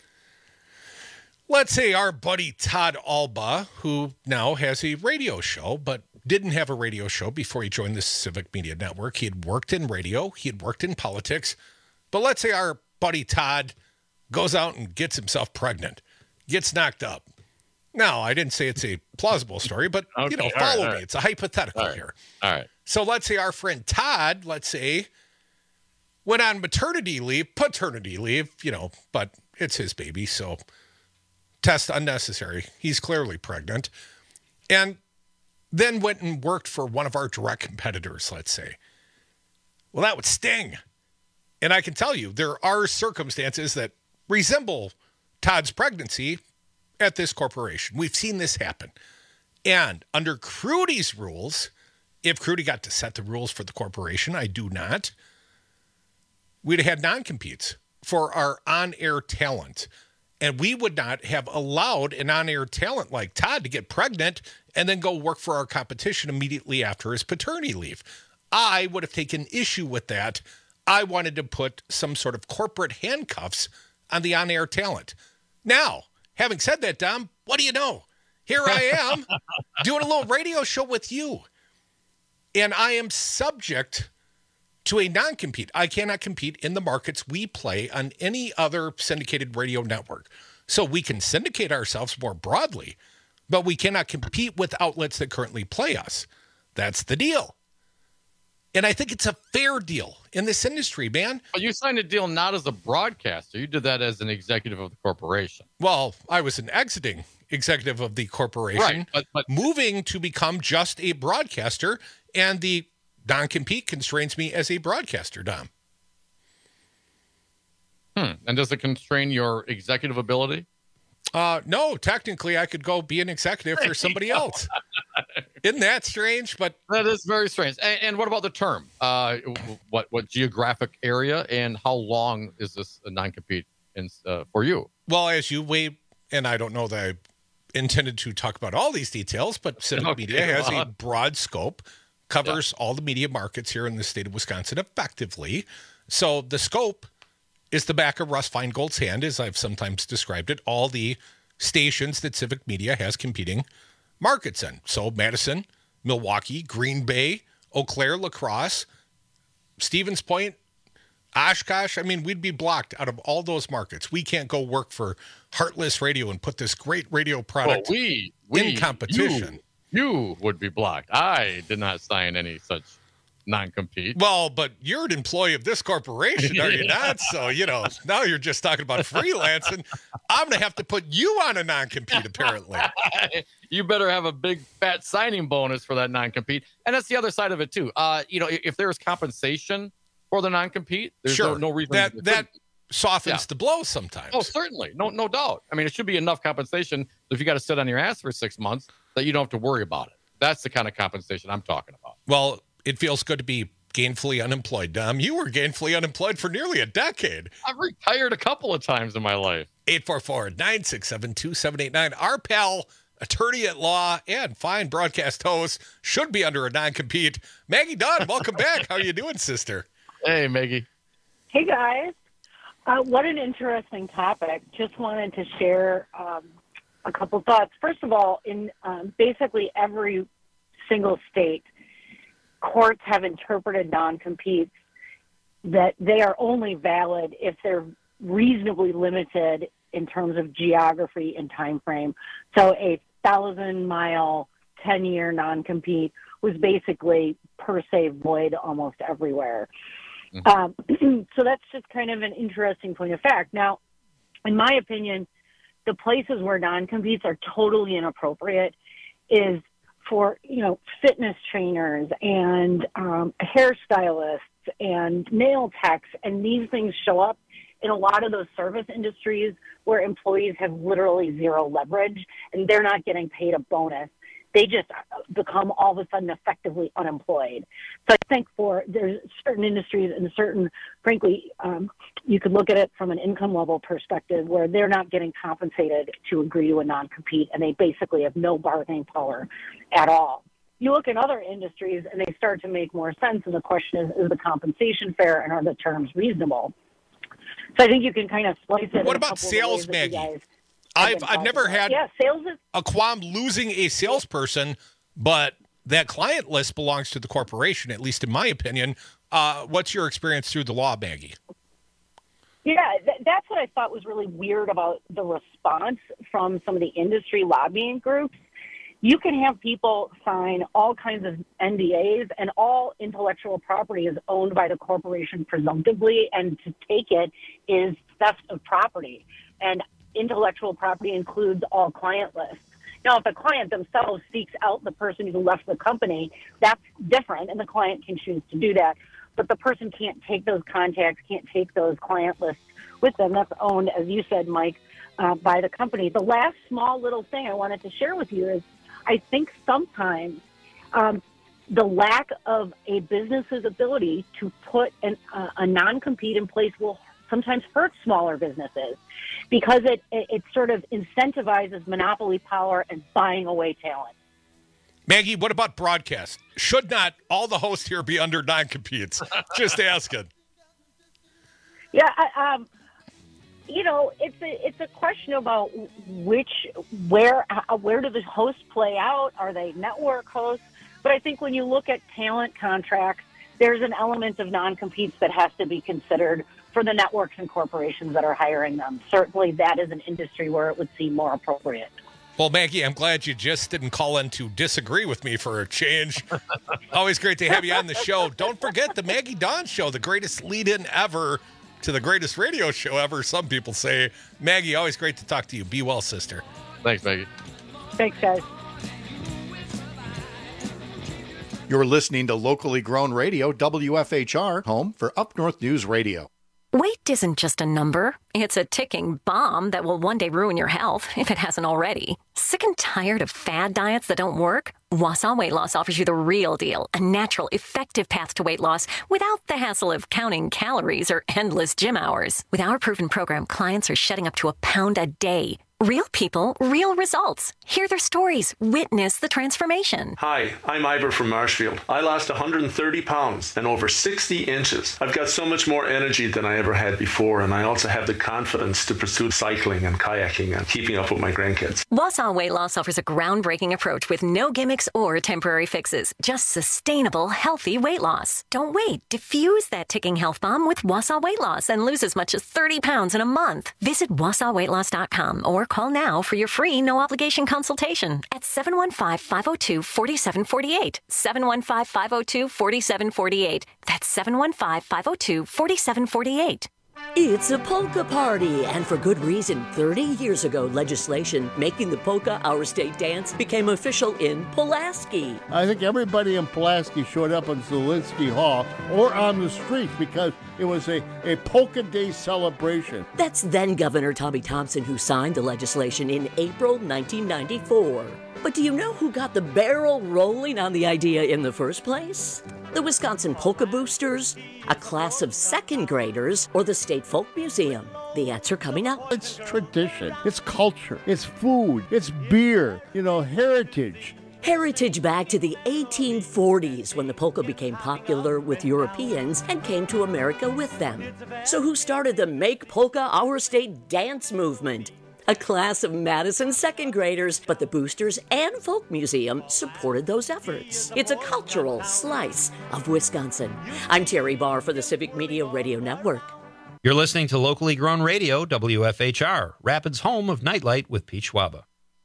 Let's say our buddy Todd Alba, who now has a radio show, but didn't have a radio show before he joined the Civic Media Network. He had worked in radio. He had worked in politics. But let's say our buddy Todd goes out and gets himself pregnant, gets knocked up. Now, I didn't say it's a plausible story, but, okay, you know, follow right, me. Right. It's a hypothetical all right. here. All right. So let's say our friend Todd, let's say, went on maternity leave, paternity leave, you know, but it's his baby, so test unnecessary. He's clearly pregnant. And then went and worked for one of our direct competitors, let's say. Well, that would sting. And I can tell you, there are circumstances that resemble Todd's pregnancy at this corporation. We've seen this happen. And under Crudy's rules, if Crudy got to set the rules for the corporation, I do not, we'd have had non-competes for our on-air talent. And we would not have allowed an on-air talent like Todd to get pregnant and then go work for our competition immediately after his paternity leave. I would have taken issue with that. I wanted to put some sort of corporate handcuffs on the on-air talent. Now, having said that, Dom, what do you know? Here I am doing a little radio show with you. And I am subject to a non-compete. I cannot compete in the markets we play on any other syndicated radio network. So we can syndicate ourselves more broadly, but we cannot compete with outlets that currently play us. That's the deal. And I think it's a fair deal in this industry, man. Well, you signed a deal not as a broadcaster. You did that as an executive of the corporation. Well, I was an exiting executive of the corporation, right, but, but moving to become just a broadcaster, and the non-compete constrains me as a broadcaster, Dom. Hmm. And does it constrain your executive ability? Uh, no, technically I could go be an executive for somebody else. Isn't that strange? But that is very strange. And, and what about the term? Uh, what what geographic area and how long is this a non-compete in, uh, for you? Well, as you wait, and I don't know that I intended to talk about all these details, but Civic Okay, Media has well. a broad scope, covers yeah. all the media markets here in the state of Wisconsin effectively. So the scope is the back of Russ Feingold's hand, as I've sometimes described it, all the stations that Civic Media has competing markets in. So Madison, Milwaukee, Green Bay, Eau Claire, La Crosse, Stevens Point, Oshkosh. I mean, we'd be blocked out of all those markets. We can't go work for Heartless Radio and put this great radio product well, we, we, in competition. You, you would be blocked. I did not sign any such non-compete. Well, but you're an employee of this corporation, are you not? So, you know, now you're just talking about freelancing. I'm going to have to put you on a non-compete, apparently. You better have a big fat signing bonus for that non-compete. And that's the other side of it, too. Uh, you know, if there's compensation for the non-compete, there's sure. no, no reason. That, that softens yeah. the blow sometimes. Oh, certainly. No, no doubt. I mean, it should be enough compensation if you got to sit on your ass for six months that you don't have to worry about it. That's the kind of compensation I'm talking about. Well, it feels good to be gainfully unemployed, Dom. You were gainfully unemployed for nearly a decade. I've retired a couple of times in my life. eight four four, nine six seven, two seven eight nine. Our pal, attorney at law and fine broadcast host, should be under a non-compete. Maggie Dunn, welcome back. How are you doing, sister? Hey, Maggie. Hey, guys. Uh, what an interesting topic. Just wanted to share um, a couple thoughts. First of all, in um, basically every single state, courts have interpreted non-competes that they are only valid if they're reasonably limited in terms of geography and time frame. So a thousand-mile, ten-year non-compete was basically per se void almost everywhere. Mm-hmm. Um, so that's just kind of an interesting point of fact. Now, in my opinion, the places where non-competes are totally inappropriate is for, you know, fitness trainers and um, hairstylists and nail techs, and these things show up in a lot of those service industries where employees have literally zero leverage and they're not getting paid a bonus. They just become all of a sudden effectively unemployed. So I think for there's certain industries and certain, frankly, um, you could look at it from an income level perspective where they're not getting compensated to agree to a non-compete and they basically have no bargaining power at all. You look at other industries and they start to make more sense, and the question is, is the compensation fair and are the terms reasonable? So I think you can kind of slice it. What about sales, Maggie? I've I've never had yeah, sales is- a qualm losing a salesperson, but that client list belongs to the corporation, at least in my opinion. Uh, what's your experience through the law, Maggie? Yeah, th- that's what I thought was really weird about the response from some of the industry lobbying groups. You can have people sign all kinds of N D As, and all intellectual property is owned by the corporation presumptively, and to take it is theft of property. And intellectual property includes all client lists. Now, if the client themselves seeks out the person who left the company, that's different, and the client can choose to do that. But the person can't take those contacts, can't take those client lists with them. That's owned, as you said, Mike, uh, by the company. The last small little thing I wanted to share with you is I think sometimes um, the lack of a business's ability to put an, uh, a non-compete in place will sometimes hurt smaller businesses because it, it, it sort of incentivizes monopoly power and buying away talent. Maggie, what about broadcast? Should not all the hosts here be under non-competes? Just asking. Yeah, I, um, you know, it's a it's a question about which where uh, where do the hosts play out? Are they network hosts? But I think when you look at talent contracts, there's an element of non-competes that has to be considered for the networks and corporations that are hiring them. Certainly, that is an industry where it would seem more appropriate. Well, Maggie, I'm glad you just didn't call in to disagree with me for a change. Always great to have you on the show. Don't forget the Maggie Dawn Show, the greatest lead-in ever to the greatest radio show ever, some people say. Maggie, always great to talk to you. Be well, sister. Thanks, Maggie. Thanks, guys. You're listening to locally grown radio, W F H R, home for Up North News Radio. Weight isn't just a number. It's a ticking bomb that will one day ruin your health, if it hasn't already. Sick and tired of fad diets that don't work? Wausau Weight Loss offers you the real deal, a natural, effective path to weight loss without the hassle of counting calories or endless gym hours. With our proven program, clients are shedding up to a pound a day. Real people, real results. Hear their stories. Witness the transformation. Hi, I'm Ivor from Marshfield. I lost one hundred thirty pounds and over sixty inches. I've got so much more energy than I ever had before, and I also have the confidence to pursue cycling and kayaking and keeping up with my grandkids. Wausau Weight Loss offers a groundbreaking approach with no gimmicks or temporary fixes. Just sustainable, healthy weight loss. Don't wait. Diffuse that ticking health bomb with Wausau Weight Loss and lose as much as thirty pounds in a month. Visit wausau weight loss dot com or call now for your free no-obligation consultation at seven one five, five oh two, four seven four eight. seven one five, five oh two, four seven four eight. That's seven one five, five oh two, four seven four eight. It's a polka party, and for good reason. thirty years ago, legislation making the polka our state dance became official in Pulaski. I think everybody in Pulaski showed up in Zielinski Hall or on the streets because it was a, a polka day celebration. That's then Governor Tommy Thompson who signed the legislation in April nineteen ninety-four. But do you know who got the barrel rolling on the idea in the first place? The Wisconsin Polka Boosters, a class of second graders, or the State Folk Museum? The answer coming up. It's tradition, it's culture, it's food, it's beer, you know, heritage. Heritage back to the eighteen forties when the polka became popular with Europeans and came to America with them. So who started the Make Polka Our State dance movement? A class of Madison second graders, but the Boosters and Folk Museum supported those efforts. It's a cultural slice of Wisconsin. I'm Terry Barr for the Civic Media Radio Network. You're listening to locally grown radio, W F H R, Rapids' home of Nightlight with Pete Schwaba.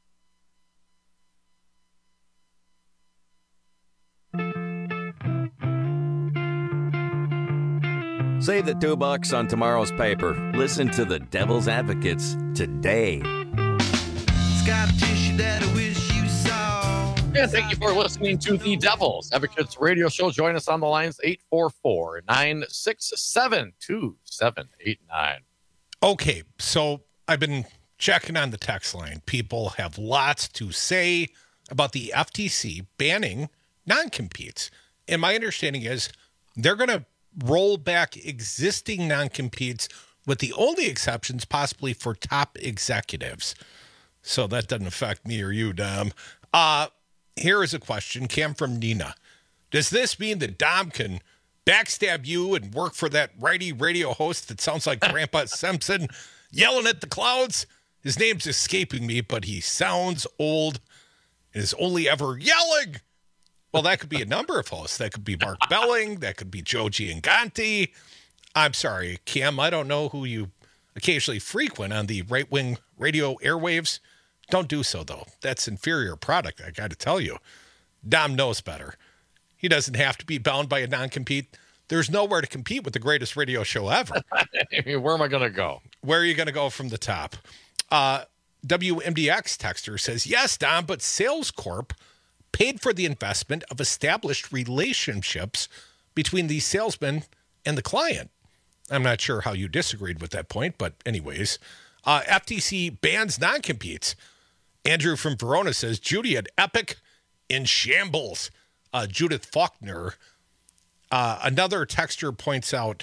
Save the two bucks on tomorrow's paper. Listen to the Devil's Advocates today. Scott tissue that I wish you saw. And thank you for listening to the Devil's Advocates radio show. Join us on the lines eight four four, nine six seven, two seven eight nine. Okay, so I've been checking on the text line. People have lots to say about the F T C banning non-competes. And my understanding is they're going to roll back existing non-competes with the only exceptions possibly for top executives. So that doesn't affect me or you, Dom. Uh, here is a question, Cam from Nina. Does this mean that Dom can backstab you and work for that righty radio host that sounds like Grandpa Simpson yelling at the clouds? His name's escaping me, but he sounds old and is only ever yelling. Well, that could be a number of hosts. That could be Mark Belling. That could be Joe Gianganti. I'm sorry, Cam, I don't know who you occasionally frequent on the right-wing radio airwaves. Don't do so, though. That's inferior product, I got to tell you. Dom knows better. He doesn't have to be bound by a non-compete. There's nowhere to compete with the greatest radio show ever. Where am I going to go? Where are you going to go from the top? Uh, W M D X texter says, yes, Dom, but Sales Corp paid for the investment of established relationships between the salesman and the client. I'm not sure how you disagreed with that point, but anyways, uh, F T C bans non-competes. Andrew from Verona says, Judy at Epic in shambles. Uh, Judith Faulkner. Uh, another texter points out,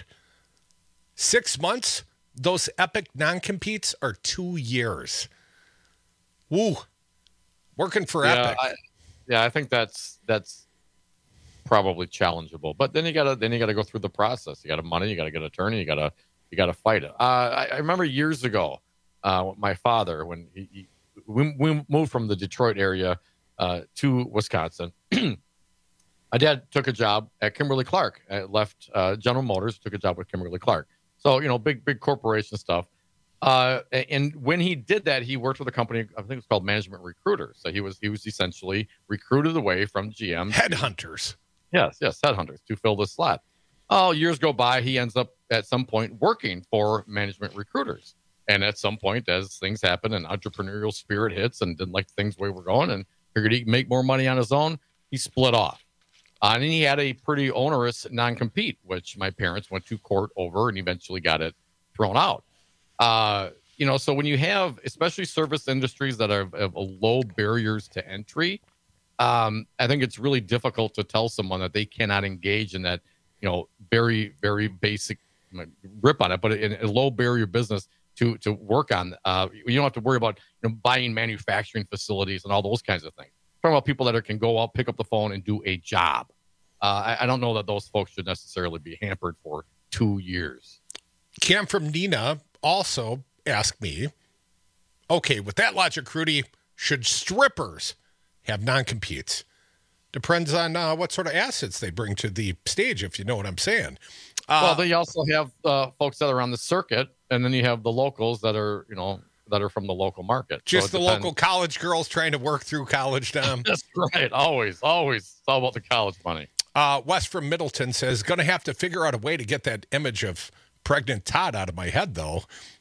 six months, those Epic non-competes are two years. Woo. Working for yeah, Epic. I, yeah, I think that's that's probably challengeable. But then you gotta then you gotta go through the process. You got to money. You got to get an attorney. You gotta you gotta fight it. Uh, I, I remember years ago, uh, my father when he, he we, we moved from the Detroit area uh, to Wisconsin. My dad took a job at Kimberly Clark. I left uh, General Motors, took a job with Kimberly Clark. So you know, big big corporation stuff. Uh, and when he did that, he worked with a company, I think it was called Management Recruiters. So he was he was essentially recruited away from G M. Headhunters. Yes, yes, headhunters to fill this slot. Oh, years go by. He ends up at some point working for Management Recruiters. And at some point, as things happen and entrepreneurial spirit hits and didn't like things the way we're going and figured he could make more money on his own, he split off. Uh, and he had a pretty onerous non-compete, which my parents went to court over and eventually got it thrown out. Uh, you know, so when you have, especially service industries that are have low barriers to entry, um, I think it's really difficult to tell someone that they cannot engage in that, you know, very, very basic rip on it, but in a low barrier business to to work on. Uh, you don't have to worry about, you know, buying manufacturing facilities and all those kinds of things. Talking about people that are, can go out, pick up the phone, and do a job. Uh, I, I don't know that those folks should necessarily be hampered for two years. Cam from Nina also asked me, okay, with that logic, Rudy, should strippers have non-competes? Depends on uh, what sort of assets they bring to the stage, if you know what I'm saying. Uh, well, they also have uh, folks that are on the circuit, and then you have the locals that are, you know, that are from the local market. Just so the depends. local college girls trying to work through college, Dom. That's right. Always, always. It's all about the college money. Uh, Wes from Middleton says, going to have to figure out a way to get that image of pregnant Todd out of my head, though.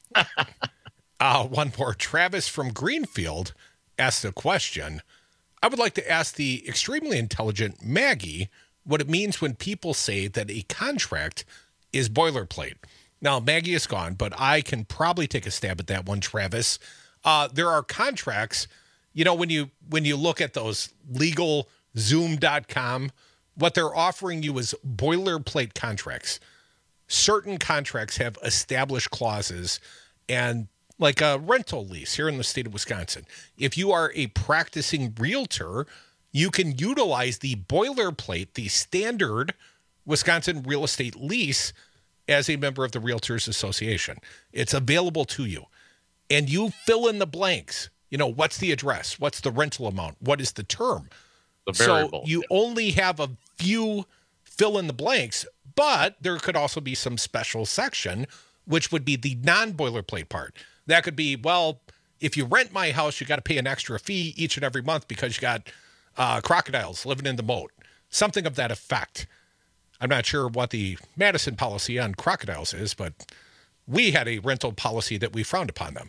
uh, one more. Travis from Greenfield asked a question. I would like to ask the extremely intelligent Maggie what it means when people say that a contract is boilerplate. Now, Maggie is gone, but I can probably take a stab at that one, Travis. Uh, there are contracts, you know, when you when you look at those legal zoom dot com, what they're offering you is boilerplate contracts. Certain contracts have established clauses, and like a rental lease here in the state of Wisconsin, if you are a practicing realtor, you can utilize the boilerplate, the standard Wisconsin real estate lease as a member of the Realtors Association. It's available to you. And you fill in the blanks. You know, what's the address? What's the rental amount? What is the term? The variable. So you only have a few fill in the blanks, but there could also be some special section, which would be the non-boilerplate part. That could be, well, if you rent my house, you got to pay an extra fee each and every month because you got uh, crocodiles living in the moat. Something of that effect. I'm not sure what the Madison policy on crocodiles is, but we had a rental policy that we frowned upon them.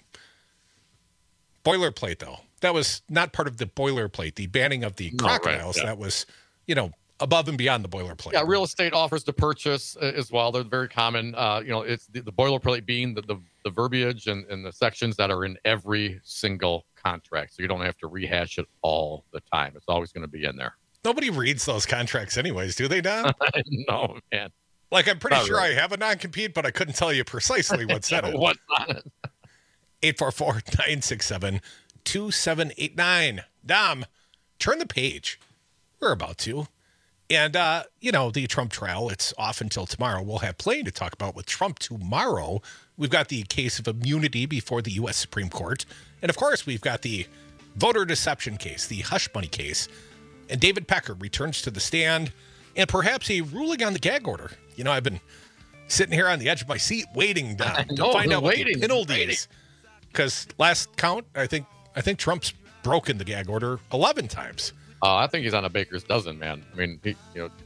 Boilerplate, though. That was not part of the boilerplate, the banning of the crocodiles. No, right, yeah. That was, you know, above and beyond the boilerplate. Yeah, real estate offers to purchase uh, as well. They're very common. Uh, you know, it's the, the boilerplate being the, the, the verbiage and, and the sections that are in every single contract. So you don't have to rehash it all the time. It's always going to be in there. Nobody reads those contracts anyways, do they, Don? No, man. Like, I'm pretty Not sure really. I have a non-compete, but I couldn't tell you precisely what's in it. What's on it? eight four four, nine six seven, two seven eight nine. Dom, turn the page. We're about to. And, uh, you know, the Trump trial, it's off until tomorrow. We'll have plenty to talk about with Trump tomorrow. We've got the case of immunity before the U S Supreme Court. And, of course, we've got the voter deception case, the hush money case. And David Pecker returns to the stand, and perhaps a ruling on the gag order. You know, I've been sitting here on the edge of my seat waiting Don, to know, find out waiting, what the penalty is. Because last count, I think I think Trump's broken the gag order eleven times. Uh, I think he's on a baker's dozen, man. I mean, he, you know,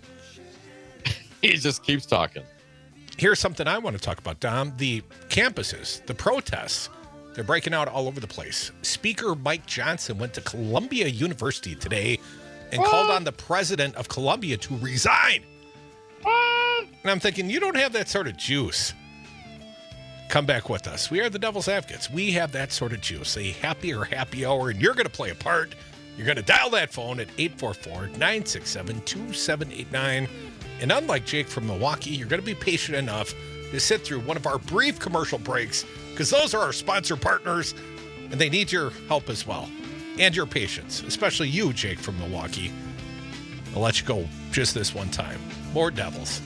he just keeps talking. Here's something I want to talk about, Dom. The campuses, the protests, they're breaking out all over the place. Speaker Mike Johnson went to Columbia University today and what? called on the president of Columbia to resign. What? And I'm thinking, you don't have that sort of juice. Come back with us. We are the Devil's Advocates. We have that sort of juice, a happier happy hour, and you're going to play a part. You're going to dial that phone at eight four four, nine six seven, two seven eight nine. And unlike Jake from Milwaukee, you're going to be patient enough to sit through one of our brief commercial breaks because those are our sponsor partners, and they need your help as well and your patience, especially you, Jake from Milwaukee. I'll let you go just this one time. More Devils.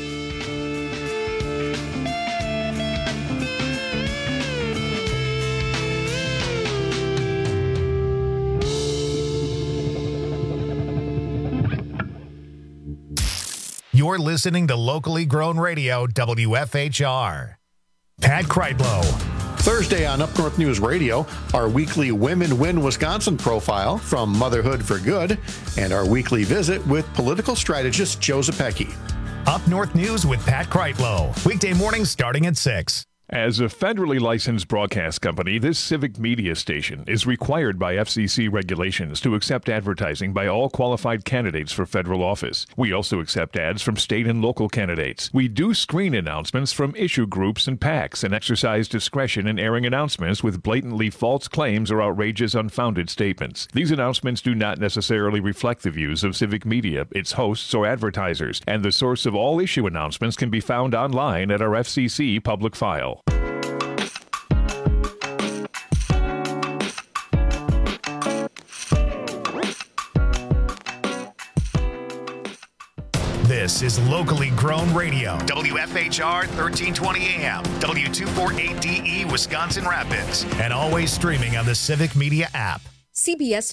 You're listening to locally grown radio, W F H R. Pat Kreitlow. Thursday on Up North News Radio, our weekly Women Win Wisconsin profile from Motherhood for Good, and our weekly visit with political strategist Joe Zepecki. Up North News with Pat Kreitlow. Weekday mornings starting at six. As a federally licensed broadcast company, this civic media station is required by F C C regulations to accept advertising by all qualified candidates for federal office. We also accept ads from state and local candidates. We do screen announcements from issue groups and PACs and exercise discretion in airing announcements with blatantly false claims or outrageous, unfounded statements. These announcements do not necessarily reflect the views of civic media, its hosts, or advertisers, and the source of all issue announcements can be found online at our F C C public file. This is locally grown radio. W F H R thirteen twenty A M, W two forty-eight D E, Wisconsin Rapids, and always streaming on the Civic Media app. C B S